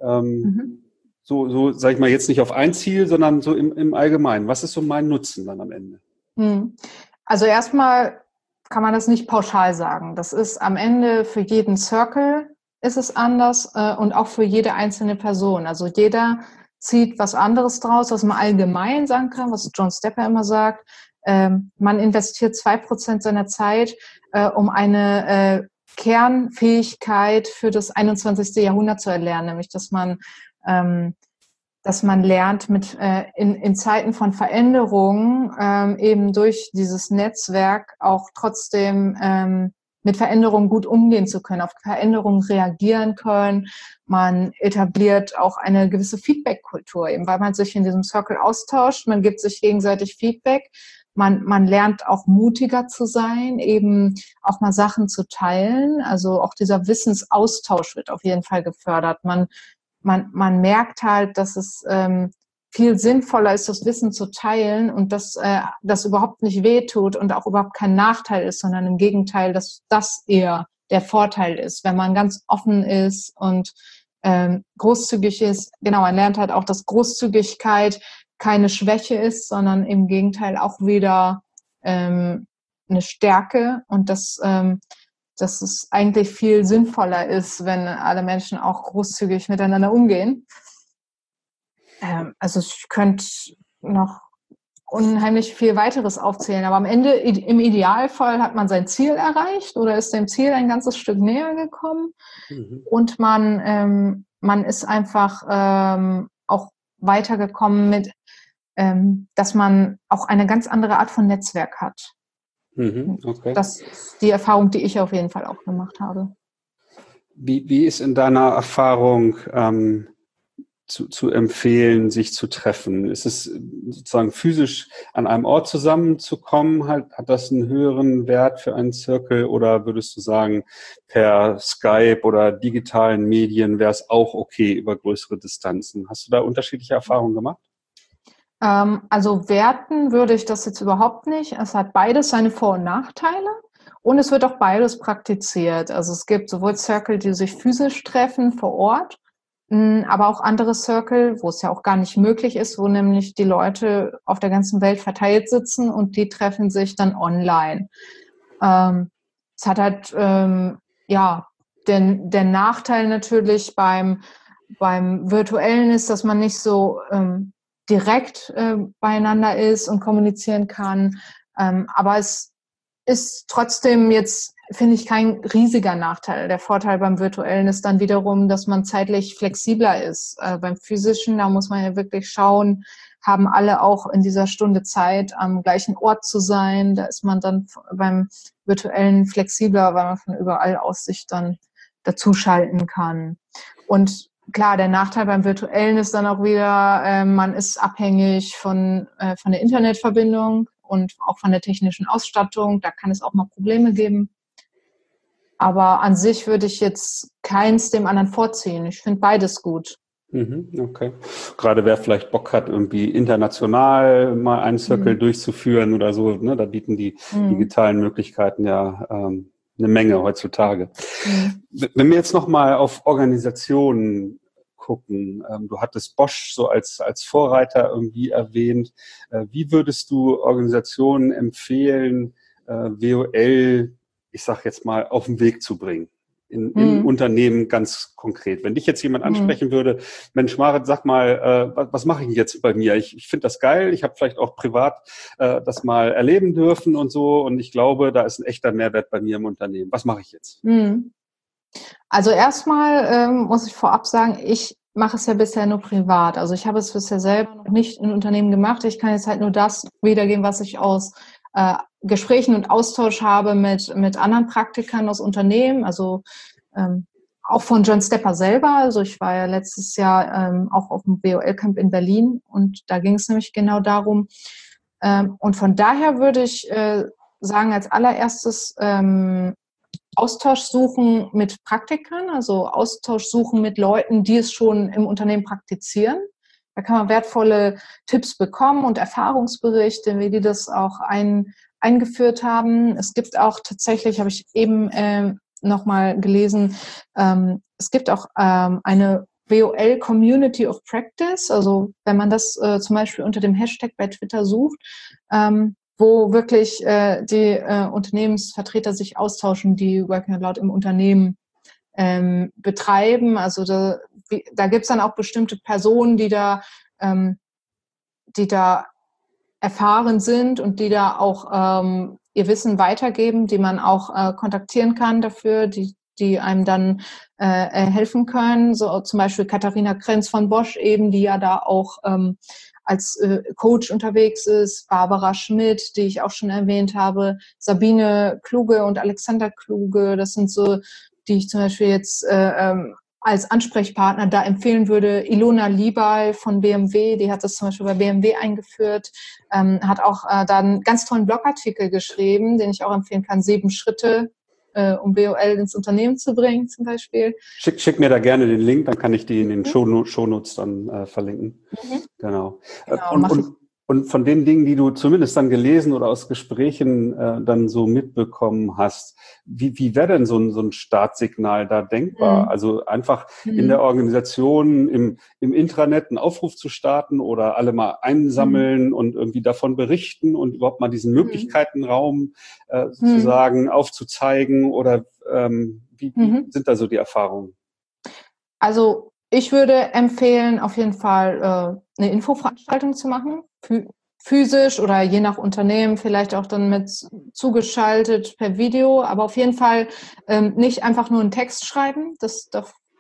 B: So sage ich mal, jetzt nicht auf ein Ziel, sondern so im Allgemeinen. Was ist so mein Nutzen dann am Ende?
C: Also erstmal kann man das nicht pauschal sagen. Das ist am Ende für jeden Circle ist es anders und auch für jede einzelne Person. Also jeder zieht was anderes draus, was man allgemein sagen kann, was John Stepper immer sagt. Man investiert 2% seiner Zeit, um eine Kernfähigkeit für das 21. Jahrhundert zu erlernen, nämlich dass man lernt, in Zeiten von Veränderungen eben durch dieses Netzwerk auch trotzdem mit Veränderungen gut umgehen zu können, auf Veränderungen reagieren können. Man etabliert auch eine gewisse Feedback-Kultur, eben weil man sich in diesem Circle austauscht, man gibt sich gegenseitig Feedback. Man lernt auch mutiger zu sein, eben auch mal Sachen zu teilen. Also auch dieser Wissensaustausch wird auf jeden Fall gefördert. Man merkt halt, dass es viel sinnvoller ist, das Wissen zu teilen und dass das überhaupt nicht wehtut und auch überhaupt kein Nachteil ist, sondern im Gegenteil, dass das eher der Vorteil ist, wenn man ganz offen ist und großzügig ist. Genau, man lernt halt auch, dass Großzügigkeit keine Schwäche ist, sondern im Gegenteil auch wieder eine Stärke und dass es eigentlich viel sinnvoller ist, wenn alle Menschen auch großzügig miteinander umgehen. Also ich könnte noch unheimlich viel weiteres aufzählen, aber am Ende, im Idealfall, hat man sein Ziel erreicht oder ist dem Ziel ein ganzes Stück näher gekommen und man ist einfach auch weitergekommen dass man auch eine ganz andere Art von Netzwerk hat.
B: Okay.
C: Das ist die Erfahrung, die ich auf jeden Fall auch gemacht habe.
B: Wie ist in deiner Erfahrung zu empfehlen, sich zu treffen? Ist es sozusagen physisch an einem Ort zusammenzukommen? Hat das einen höheren Wert für einen Circle oder würdest du sagen, per Skype oder digitalen Medien wäre es auch okay über größere Distanzen? Hast du da unterschiedliche Erfahrungen gemacht?
C: Also werten würde ich das jetzt überhaupt nicht. Es hat beides seine Vor- und Nachteile und es wird auch beides praktiziert. Also es gibt sowohl Circle, die sich physisch treffen vor Ort, aber auch andere Circle, wo es ja auch gar nicht möglich ist, wo nämlich die Leute auf der ganzen Welt verteilt sitzen und die treffen sich dann online. Es hat halt den Nachteil natürlich beim Virtuellen ist, dass man nicht so direkt beieinander ist und kommunizieren kann. Aber es ist trotzdem jetzt, finde ich, kein riesiger Nachteil. Der Vorteil beim Virtuellen ist dann wiederum, dass man zeitlich flexibler ist. Beim Physischen, da muss man ja wirklich schauen, haben alle auch in dieser Stunde Zeit, am gleichen Ort zu sein. Da ist man dann beim Virtuellen flexibler, weil man von überall aus sich dann dazuschalten kann. Und klar, der Nachteil beim Virtuellen ist dann auch wieder, man ist abhängig von der Internetverbindung und auch von der technischen Ausstattung. Da kann es auch mal Probleme geben. Aber an sich würde ich jetzt keins dem anderen vorziehen. Ich finde beides gut.
B: Okay. Gerade wer vielleicht Bock hat, irgendwie international mal einen Circle durchzuführen oder so, ne, da bieten die digitalen Möglichkeiten ja eine Menge heutzutage. Wenn wir jetzt nochmal auf Organisationen gucken, du hattest Bosch so als Vorreiter irgendwie erwähnt. Wie würdest du Organisationen empfehlen, WOL, ich sag jetzt mal, auf den Weg zu bringen? In Unternehmen ganz konkret. Wenn dich jetzt jemand ansprechen würde, Mensch, Marit, sag mal, was mache ich jetzt bei mir? Ich finde das geil, ich habe vielleicht auch privat das mal erleben dürfen und so und ich glaube, da ist ein echter Mehrwert bei mir im Unternehmen. Was mache ich jetzt?
C: Also erstmal muss ich vorab sagen, ich mache es ja bisher nur privat. Also ich habe es bisher selber noch nicht in Unternehmen gemacht. Ich kann jetzt halt nur das wiedergeben, was ich aus Gesprächen und Austausch habe mit anderen Praktikern aus Unternehmen, also auch von John Stepper selber. Also ich war ja letztes Jahr auch auf dem WOL-Camp in Berlin und da ging es nämlich genau darum. Und von daher würde ich sagen, als allererstes Austausch suchen mit Praktikern, also Austausch suchen mit Leuten, die es schon im Unternehmen praktizieren. Da kann man wertvolle Tipps bekommen und Erfahrungsberichte, wie die das auch eingeführt haben. Es gibt auch tatsächlich, habe ich eben nochmal gelesen, es gibt auch eine WOL Community of Practice, also wenn man das zum Beispiel unter dem Hashtag bei Twitter sucht, wo wirklich die Unternehmensvertreter sich austauschen, die Working Out Loud im Unternehmen betreiben. Also da gibt es dann auch bestimmte Personen, die da erfahren sind und die da auch ihr Wissen weitergeben, die man auch kontaktieren kann dafür, die einem dann helfen können. So zum Beispiel Katharina Krenz von Bosch eben, die ja da auch als Coach unterwegs ist, Barbara Schmidt, die ich auch schon erwähnt habe, Sabine Kluge und Alexander Kluge, das sind so, die ich zum Beispiel jetzt als Ansprechpartner da empfehlen würde. Ilona Liebal von BMW, die hat das zum Beispiel bei BMW eingeführt, hat auch da einen ganz tollen Blogartikel geschrieben, den ich auch empfehlen kann, 7 Schritte, um WOL ins Unternehmen zu bringen zum Beispiel.
B: Schick mir da gerne den Link, dann kann ich die in den Shownotes dann verlinken. Genau. Und von den Dingen, die du zumindest dann gelesen oder aus Gesprächen dann so mitbekommen hast, wie wäre denn so ein Startsignal da denkbar? Also einfach in der Organisation, im Intranet einen Aufruf zu starten oder alle mal einsammeln und irgendwie davon berichten und überhaupt mal diesen Möglichkeitenraum sozusagen aufzuzeigen oder wie sind da so die Erfahrungen?
C: Also ich würde empfehlen, auf jeden Fall eine Infoveranstaltung zu machen, physisch oder je nach Unternehmen vielleicht auch dann mit zugeschaltet per Video, aber auf jeden Fall nicht einfach nur einen Text schreiben, das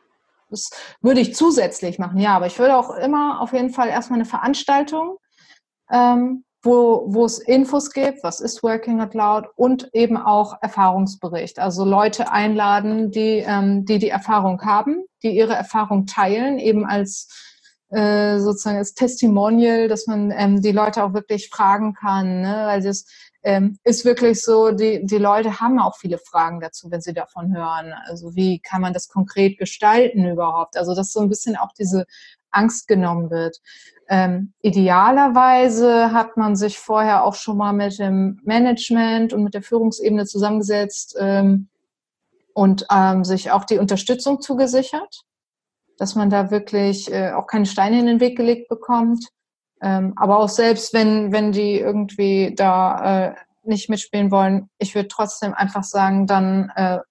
C: würde ich zusätzlich machen, ja, aber ich würde auch immer auf jeden Fall erstmal eine Veranstaltung wo es Infos gibt, was ist Working Out Loud und eben auch Erfahrungsbericht. Also Leute einladen, die Erfahrung haben, die ihre Erfahrung teilen, eben als sozusagen als Testimonial, dass man die Leute auch wirklich fragen kann, ne? Weil das ist wirklich so, die Leute haben auch viele Fragen dazu, wenn sie davon hören. Also wie kann man das konkret gestalten überhaupt? Also dass so ein bisschen auch diese Angst genommen wird. Idealerweise hat man sich vorher auch schon mal mit dem Management und mit der Führungsebene zusammengesetzt und sich auch die Unterstützung zugesichert, dass man da wirklich auch keine Steine in den Weg gelegt bekommt. Aber auch selbst, wenn die irgendwie da nicht mitspielen wollen, ich würde trotzdem einfach sagen, dann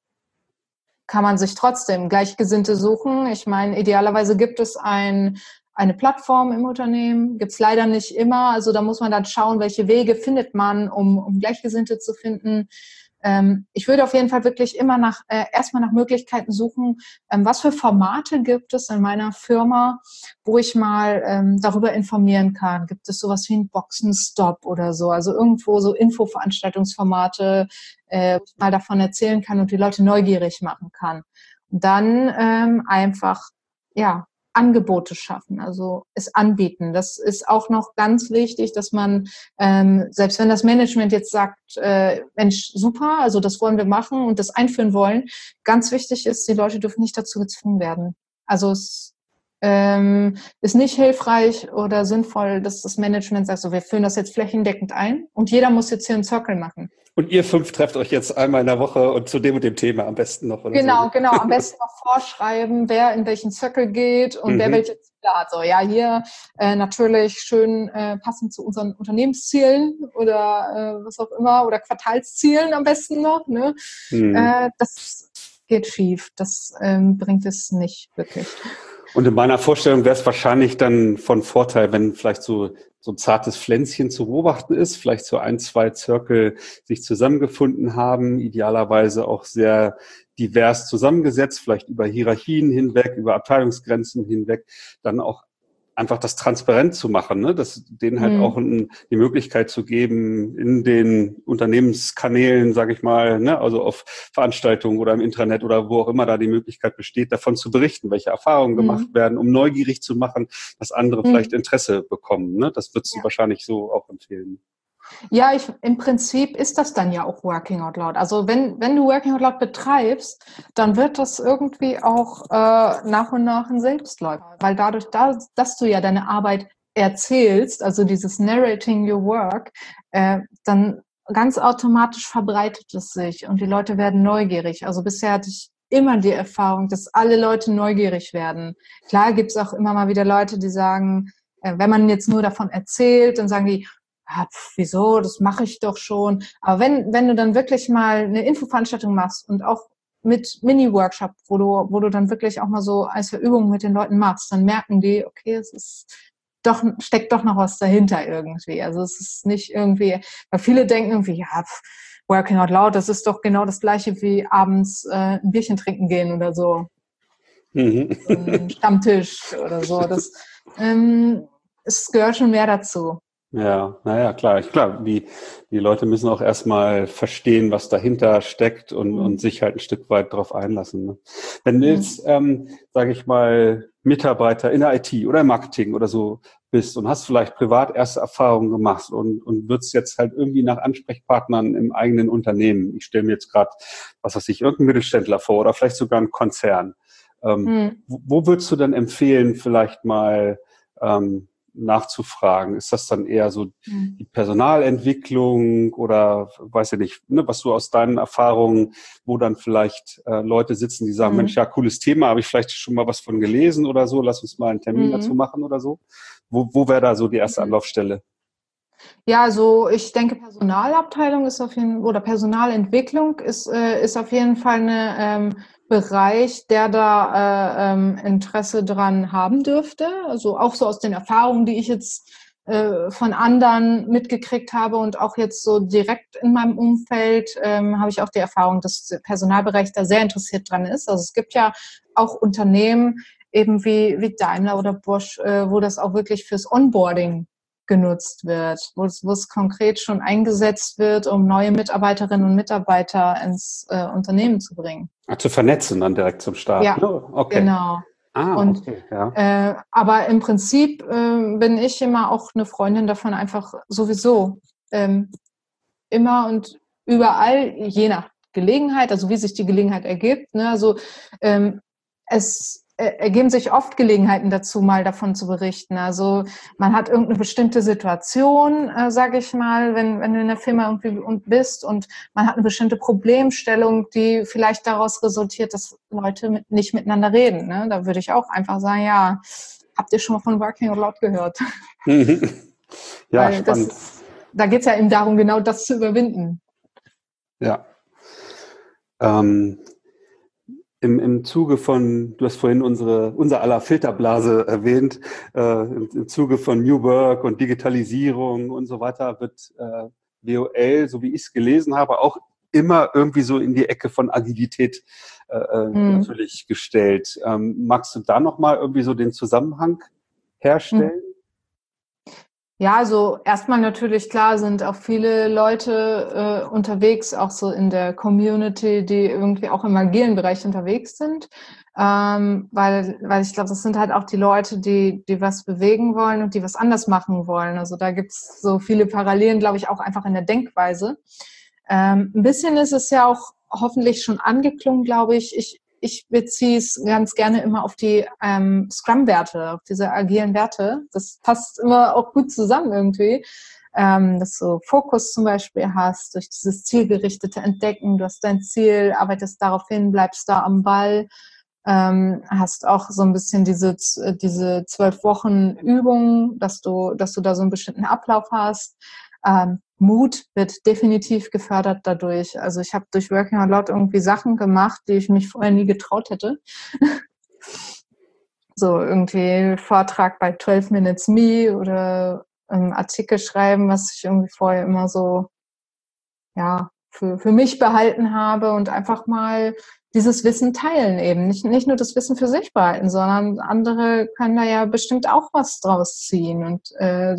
C: kann man sich trotzdem Gleichgesinnte suchen. Ich meine, idealerweise gibt es eine Plattform im Unternehmen, gibt es leider nicht immer. Also da muss man dann schauen, welche Wege findet man, um Gleichgesinnte zu finden. Ich würde auf jeden Fall wirklich immer erstmal nach Möglichkeiten suchen, was für Formate gibt es in meiner Firma, wo ich mal darüber informieren kann. Gibt es sowas wie einen Boxenstopp oder so? Also irgendwo so Infoveranstaltungsformate, wo ich mal davon erzählen kann und die Leute neugierig machen kann. Und dann einfach, ja, Angebote schaffen, also es anbieten. Das ist auch noch ganz wichtig, dass man, selbst wenn das Management jetzt sagt, Mensch, super, also das wollen wir machen und das einführen wollen, ganz wichtig ist, die Leute dürfen nicht dazu gezwungen werden. Also es ist nicht hilfreich oder sinnvoll, dass das Management sagt, so wir führen das jetzt flächendeckend ein und jeder muss jetzt hier einen Circle machen.
B: Und ihr 5 trefft euch jetzt einmal in der Woche und zu dem und dem Thema am besten noch. Oder
C: genau,
B: so.
C: Am besten noch vorschreiben, wer in welchen Circle geht und wer welche Ziele hat. So, ja, hier natürlich schön passend zu unseren Unternehmenszielen oder was auch immer oder Quartalszielen am besten noch. Ne? Das geht schief. Das bringt es nicht wirklich.
B: Und in meiner Vorstellung wäre es wahrscheinlich dann von Vorteil, wenn vielleicht so ein zartes Pflänzchen zu beobachten ist, vielleicht so 1, 2 Circle sich zusammengefunden haben, idealerweise auch sehr divers zusammengesetzt, vielleicht über Hierarchien hinweg, über Abteilungsgrenzen hinweg, dann auch einfach das transparent zu machen, ne? Dass denen halt auch die Möglichkeit zu geben, in den Unternehmenskanälen, sage ich mal, ne? Also auf Veranstaltungen oder im Intranet oder wo auch immer da die Möglichkeit besteht, davon zu berichten, welche Erfahrungen gemacht werden, um neugierig zu machen, dass andere vielleicht Interesse bekommen. Ne? Das würdest du wahrscheinlich so auch empfehlen.
C: Ja, im Prinzip ist das dann ja auch Working Out Loud. Also wenn du Working Out Loud betreibst, dann wird das irgendwie auch nach und nach ein Selbstläufer. Weil dadurch, dass du ja deine Arbeit erzählst, also dieses Narrating Your Work, dann ganz automatisch verbreitet es sich und die Leute werden neugierig. Also bisher hatte ich immer die Erfahrung, dass alle Leute neugierig werden. Klar gibt es auch immer mal wieder Leute, die sagen, wenn man jetzt nur davon erzählt, dann sagen die, wieso, das mache ich doch schon. Aber wenn du dann wirklich mal eine Infoveranstaltung machst und auch mit Mini-Workshop, wo du dann wirklich auch mal so als Übungen mit den Leuten machst, dann merken die, okay, steckt doch noch was dahinter irgendwie. Also es ist nicht irgendwie, weil viele denken irgendwie, Working Out Loud, das ist doch genau das Gleiche wie abends ein Bierchen trinken gehen oder so. Ein Stammtisch oder so. Es gehört schon mehr dazu.
B: Ja, naja, klar. Die Leute müssen auch erstmal verstehen, was dahinter steckt und sich halt ein Stück weit drauf einlassen. Ne? Wenn du jetzt, sage ich mal, Mitarbeiter in der IT oder im Marketing oder so bist und hast vielleicht privat erste Erfahrungen gemacht und würdest jetzt halt irgendwie nach Ansprechpartnern im eigenen Unternehmen, ich stelle mir jetzt gerade, irgendeinen Mittelständler vor oder vielleicht sogar einen Konzern. Wo würdest du denn empfehlen, vielleicht mal nachzufragen? Ist das dann eher so die Personalentwicklung oder weiß ich nicht, ne, was du aus deinen Erfahrungen, wo dann vielleicht Leute sitzen, die sagen, Mensch, ja, cooles Thema, habe ich vielleicht schon mal was von gelesen oder so, lass uns mal einen Termin dazu machen oder so. Wo wäre da so die erste Anlaufstelle?
C: Ja, also ich denke, Personalabteilung ist oder Personalentwicklung ist auf jeden Fall eine Bereich, der da Interesse dran haben dürfte. Also auch so aus den Erfahrungen, die ich jetzt von anderen mitgekriegt habe und auch jetzt so direkt in meinem Umfeld habe ich auch die Erfahrung, dass der Personalbereich da sehr interessiert dran ist. Also es gibt ja auch Unternehmen eben wie Daimler oder Bosch, wo das auch wirklich fürs Onboarding genutzt wird, wo es konkret schon eingesetzt wird, um neue Mitarbeiterinnen und Mitarbeiter ins Unternehmen zu bringen.
B: Zu vernetzen dann direkt zum Start.
C: Ja,
B: okay.
C: genau. Und,
B: okay, ja.
C: Aber im Prinzip bin ich immer auch eine Freundin davon, einfach sowieso immer und überall, je nach Gelegenheit, also wie sich die Gelegenheit ergibt. Ne? Also es ergeben sich oft Gelegenheiten dazu, mal davon zu berichten. Also man hat irgendeine bestimmte Situation, sage ich mal, wenn du in der Firma irgendwie bist und man hat eine bestimmte Problemstellung, die vielleicht daraus resultiert, dass Leute nicht miteinander reden. Ne? Da würde ich auch einfach sagen, ja, habt ihr schon mal von Working Out Loud gehört?
B: Ja, weil spannend.
C: Da geht es ja eben darum, genau das zu überwinden.
B: Ja. Im Zuge von, du hast vorhin unser aller Filterblase erwähnt, im Zuge von New Work und Digitalisierung und so weiter wird WOL, so wie ich es gelesen habe, auch immer irgendwie so in die Ecke von Agilität natürlich gestellt. Magst du da nochmal irgendwie so den Zusammenhang herstellen?
C: Ja, also erstmal natürlich klar sind auch viele Leute unterwegs, auch so in der Community, die irgendwie auch im agilen Bereich unterwegs sind, weil ich glaube, das sind halt auch die Leute, die was bewegen wollen und die was anders machen wollen. Also da gibt's so viele Parallelen, glaube ich, auch einfach in der Denkweise. Ein bisschen ist es ja auch hoffentlich schon angeklungen, glaube ich. Ich beziehe es ganz gerne immer auf die Scrum-Werte, auf diese agilen Werte. Das passt immer auch gut zusammen irgendwie, dass du Fokus zum Beispiel hast, durch dieses zielgerichtete Entdecken. Du hast dein Ziel, arbeitest darauf hin, bleibst da am Ball, hast auch so ein bisschen diese 12 Wochen Übung, dass du da so einen bestimmten Ablauf hast. Mut wird definitiv gefördert dadurch. Also ich habe durch Working Out Loud irgendwie Sachen gemacht, die ich mich vorher nie getraut hätte. So irgendwie Vortrag bei 12 Minutes Me oder Artikel schreiben, was ich irgendwie vorher immer so für mich behalten habe und einfach mal dieses Wissen teilen eben. Nicht nur das Wissen für sich behalten, sondern andere können da ja bestimmt auch was draus ziehen. Und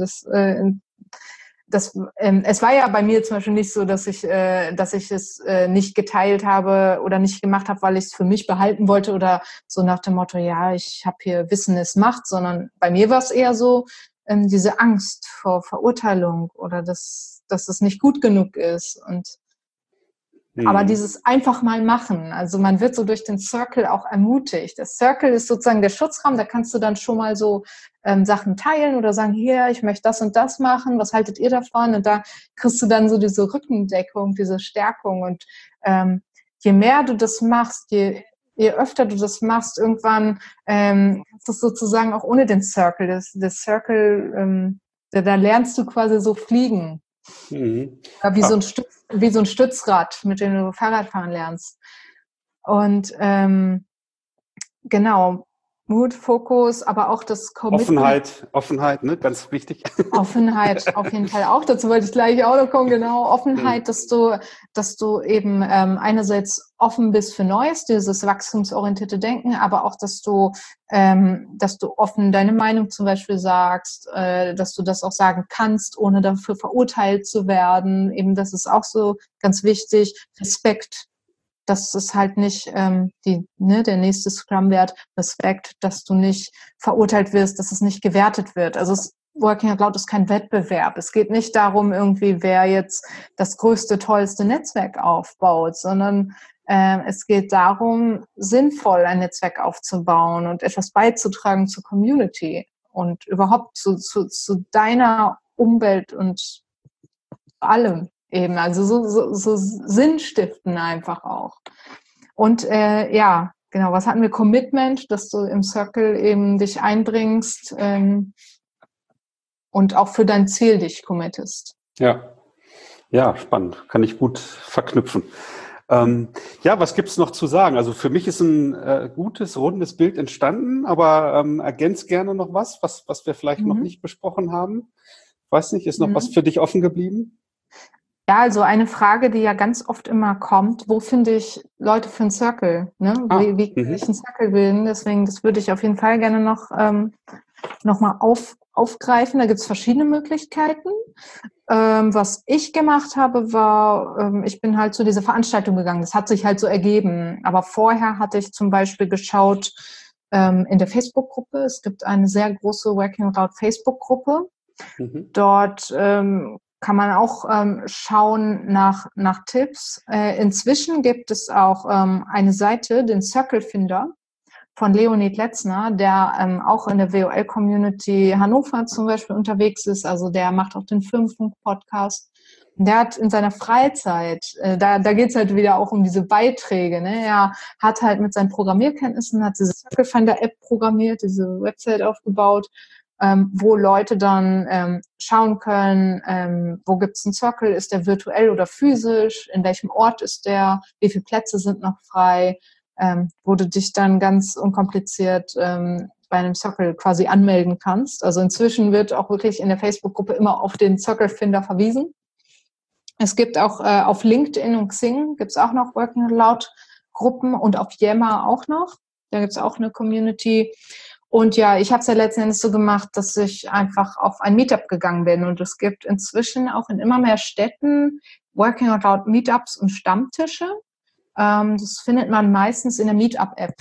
C: es war ja bei mir zum Beispiel nicht so, dass ich es nicht geteilt habe oder nicht gemacht habe, weil ich es für mich behalten wollte oder so nach dem Motto, ja, ich habe hier Wissen, es macht, sondern bei mir war es eher so, diese Angst vor Verurteilung oder dass es nicht gut genug ist. Aber dieses einfach mal machen, also man wird so durch den Circle auch ermutigt. Der Circle ist sozusagen der Schutzraum, da kannst du dann schon mal so Sachen teilen oder sagen, hier, ich möchte das und das machen, was haltet ihr davon? Und da kriegst du dann so diese Rückendeckung, diese Stärkung. Und je mehr du das machst, je öfter du das machst, irgendwann kannst du es sozusagen auch ohne den Circle. Das Circle, da lernst du quasi so fliegen. Wie so ein Stützrad, mit dem du Fahrrad fahren lernst. Und genau, Mut, Fokus, aber auch das
B: Commitment. Offenheit, ne? Ganz wichtig.
C: Offenheit, auf jeden Fall auch. Dazu wollte ich gleich auch noch kommen, genau. Offenheit, dass du eben einerseits offen bist für Neues, dieses wachstumsorientierte Denken, aber auch, dass du offen deine Meinung zum Beispiel sagst, dass du das auch sagen kannst, ohne dafür verurteilt zu werden. Eben, das ist auch so ganz wichtig. Respekt. Das ist halt nicht der nächste Scrum-Wert, Respekt, dass du nicht verurteilt wirst, dass es nicht gewertet wird. Also Working Out Loud ist kein Wettbewerb. Es geht nicht darum, irgendwie, wer jetzt das größte, tollste Netzwerk aufbaut, sondern es geht darum, sinnvoll ein Netzwerk aufzubauen und etwas beizutragen zur Community und überhaupt zu deiner Umwelt und allem. Eben, also so Sinnstiften einfach auch. Und genau, was hatten wir? Commitment, dass du im Circle eben dich einbringst und auch für dein Ziel dich committest.
B: Ja, spannend. Kann ich gut verknüpfen. Was gibt's noch zu sagen? Also für mich ist ein gutes, rundes Bild entstanden, aber ergänzt gerne noch was wir vielleicht noch nicht besprochen haben. Weiß nicht, ist noch was für dich offen geblieben?
C: Ja, also eine Frage, die ja ganz oft immer kommt, wo finde ich Leute für einen Circle? Ne? Wie kann ich einen Circle bilden? Deswegen, das würde ich auf jeden Fall gerne noch nochmal aufgreifen. Da gibt es verschiedene Möglichkeiten. Was ich gemacht habe, war, ich bin halt zu dieser Veranstaltung gegangen. Das hat sich halt so ergeben. Aber vorher hatte ich zum Beispiel geschaut in der Facebook-Gruppe. Es gibt eine sehr große Working Out Loud Facebook-Gruppe. Dort kann man auch schauen nach Tipps. Inzwischen gibt es auch eine Seite, den Circle Finder von Leonid Letzner, der auch in der WOL-Community Hannover zum Beispiel unterwegs ist. Also der macht auch den Firmenfunk-Podcast. Der hat in seiner Freizeit, da geht es halt wieder auch um diese Beiträge. Ne? Er hat halt mit seinen Programmierkenntnissen, hat diese Circle Finder-App programmiert, diese Website aufgebaut, wo Leute dann schauen können, wo gibt es einen Circle, ist der virtuell oder physisch, in welchem Ort ist der, wie viele Plätze sind noch frei, wo du dich dann ganz unkompliziert bei einem Circle quasi anmelden kannst. Also inzwischen wird auch wirklich in der Facebook-Gruppe immer auf den Circle-Finder verwiesen. Es gibt auch auf LinkedIn und Xing gibt es auch noch Working Out Loud Gruppen und auf Yammer auch noch. Da gibt es auch eine Community. Und ja, ich habe es ja letzten Endes so gemacht, dass ich einfach auf ein Meetup gegangen bin. Und es gibt inzwischen auch in immer mehr Städten Working Out Loud Meetups und Stammtische. Das findet man meistens in der Meetup-App.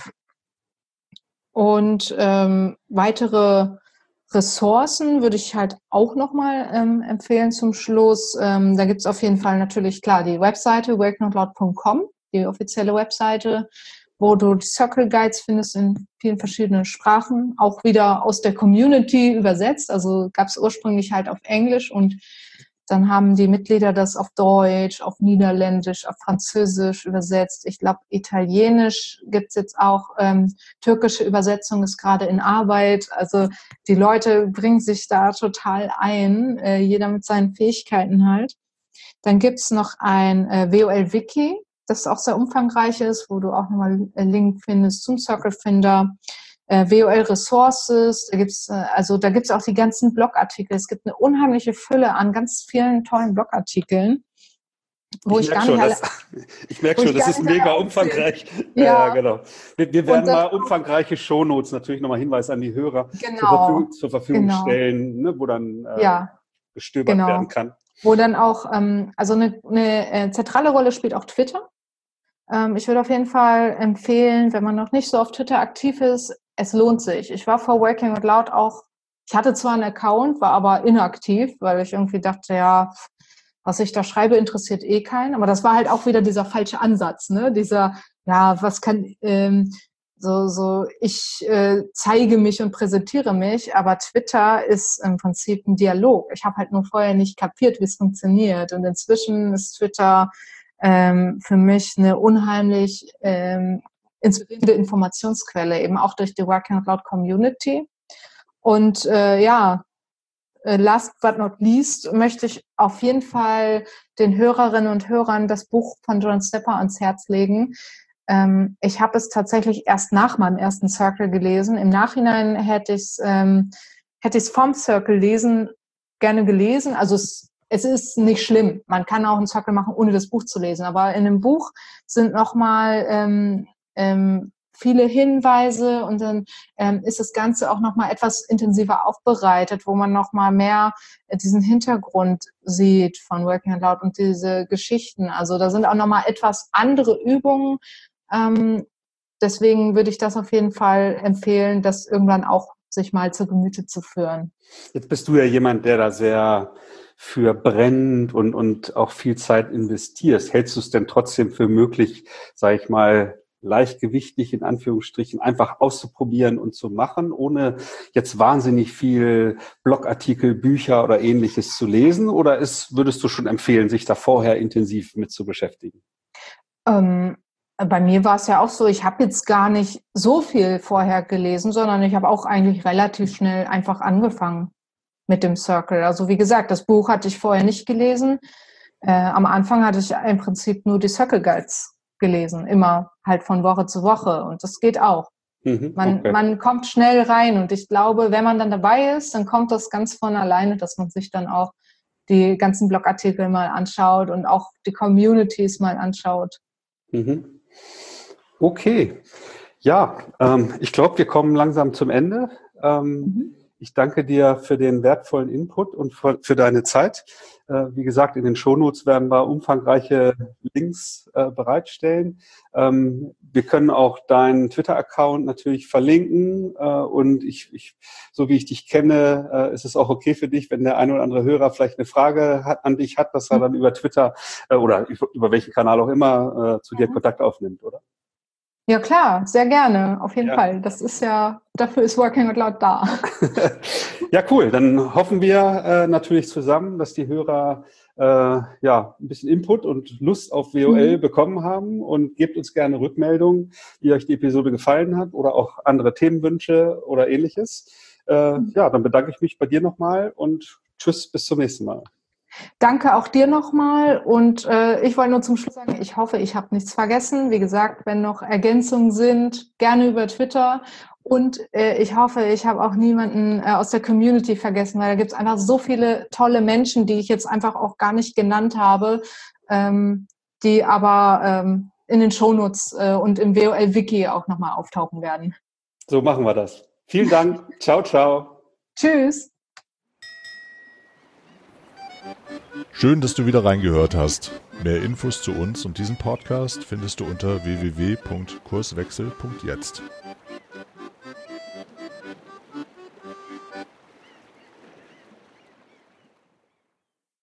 C: Und weitere Ressourcen würde ich halt auch nochmal empfehlen zum Schluss. Da gibt es auf jeden Fall natürlich, klar, die Webseite workingoutloud.com, die offizielle Webseite, wo du die Circle Guides findest in vielen verschiedenen Sprachen, auch wieder aus der Community übersetzt. Also gab es ursprünglich halt auf Englisch und dann haben die Mitglieder das auf Deutsch, auf Niederländisch, auf Französisch übersetzt. Ich glaube, Italienisch gibt's jetzt auch. Türkische Übersetzung ist gerade in Arbeit. Also die Leute bringen sich da total ein, jeder mit seinen Fähigkeiten halt. Dann gibt's noch ein WOL-Wiki, das auch sehr umfangreich ist, wo du auch nochmal einen Link findest zum Circle Finder. WOL Resources, da gibt's auch die ganzen Blogartikel. Es gibt eine unheimliche Fülle an ganz vielen tollen Blogartikeln.
B: Ich merke schon, das ist mega umfangreich. Ja, genau. Wir werden mal umfangreiche Shownotes, natürlich nochmal Hinweis an die Hörer, zur Verfügung stellen, ne, wo dann gestöbert werden kann.
C: Wo dann auch, also eine zentrale Rolle spielt auch Twitter. Ich würde auf jeden Fall empfehlen, wenn man noch nicht so auf Twitter aktiv ist, es lohnt sich. Ich war vor Working Out Loud auch, ich hatte zwar einen Account, war aber inaktiv, weil ich irgendwie dachte, ja, was ich da schreibe, interessiert eh keinen. Aber das war halt auch wieder dieser falsche Ansatz, ne? Dieser, ja, was kann, ich zeige mich und präsentiere mich, aber Twitter ist im Prinzip ein Dialog. Ich habe halt nur vorher nicht kapiert, wie es funktioniert. Und inzwischen ist Twitter für mich eine unheimlich inspirierende Informationsquelle, eben auch durch die Working Out Loud Community. Und last but not least möchte ich auf jeden Fall den Hörerinnen und Hörern das Buch von John Stepper ans Herz legen. Ich habe es tatsächlich erst nach meinem ersten Circle gelesen. Im Nachhinein hätte ich es vom Circle gerne gelesen. Also es ist nicht schlimm. Man kann auch einen Circle machen, ohne das Buch zu lesen. Aber in dem Buch sind nochmal viele Hinweise und dann ist das Ganze auch nochmal etwas intensiver aufbereitet, wo man nochmal mehr diesen Hintergrund sieht von Working Out Loud und diese Geschichten. Also da sind auch nochmal etwas andere Übungen. Deswegen würde ich das auf jeden Fall empfehlen, das irgendwann auch sich mal zu Gemüte zu führen.
B: Jetzt bist du ja jemand, der da sehr für brennt und auch viel Zeit investierst. Hältst du es denn trotzdem für möglich, sage ich mal, leichtgewichtig in Anführungsstrichen einfach auszuprobieren und zu machen, ohne jetzt wahnsinnig viel Blogartikel, Bücher oder Ähnliches zu lesen? Oder würdest du schon empfehlen, sich da vorher intensiv mit zu beschäftigen?
C: Bei mir war es ja auch so, ich habe jetzt gar nicht so viel vorher gelesen, sondern ich habe auch eigentlich relativ schnell einfach angefangen mit dem Circle. Also wie gesagt, das Buch hatte ich vorher nicht gelesen. Am Anfang hatte ich im Prinzip nur die Circle Guides gelesen, immer halt von Woche zu Woche und das geht auch. Man kommt schnell rein und ich glaube, wenn man dann dabei ist, dann kommt das ganz von alleine, dass man sich dann auch die ganzen Blogartikel mal anschaut und auch die Communities mal anschaut.
B: Okay, ja, ich glaube, wir kommen langsam zum Ende. Ich danke dir für den wertvollen Input und für deine Zeit. Wie gesagt, in den Shownotes werden wir umfangreiche Links bereitstellen. Wir können auch deinen Twitter-Account natürlich verlinken. Und so wie ich dich kenne, ist es auch okay für dich, wenn der ein oder andere Hörer vielleicht eine Frage an dich hat, dass er dann über Twitter oder über welchen Kanal auch immer zu dir Kontakt aufnimmt, oder?
C: Ja klar, sehr gerne, auf jeden Fall. Das ist ja, dafür ist Working Out Loud da.
B: Ja, cool. Dann hoffen wir natürlich zusammen, dass die Hörer ein bisschen Input und Lust auf WOL bekommen haben, und gebt uns gerne Rückmeldungen, wie euch die Episode gefallen hat oder auch andere Themenwünsche oder ähnliches. Dann bedanke ich mich bei dir nochmal und tschüss, bis zum nächsten Mal.
C: Danke auch dir nochmal, und ich wollte nur zum Schluss sagen, ich hoffe, ich habe nichts vergessen. Wie gesagt, wenn noch Ergänzungen sind, gerne über Twitter, und ich hoffe, ich habe auch niemanden aus der Community vergessen, weil da gibt es einfach so viele tolle Menschen, die ich jetzt einfach auch gar nicht genannt habe, die aber in den Shownotes und im WOL-Wiki auch nochmal auftauchen werden.
B: So machen wir das. Vielen Dank. Ciao, ciao.
C: Tschüss.
A: Schön, dass du wieder reingehört hast. Mehr Infos zu uns und diesem Podcast findest du unter www.kurswechsel.jetzt.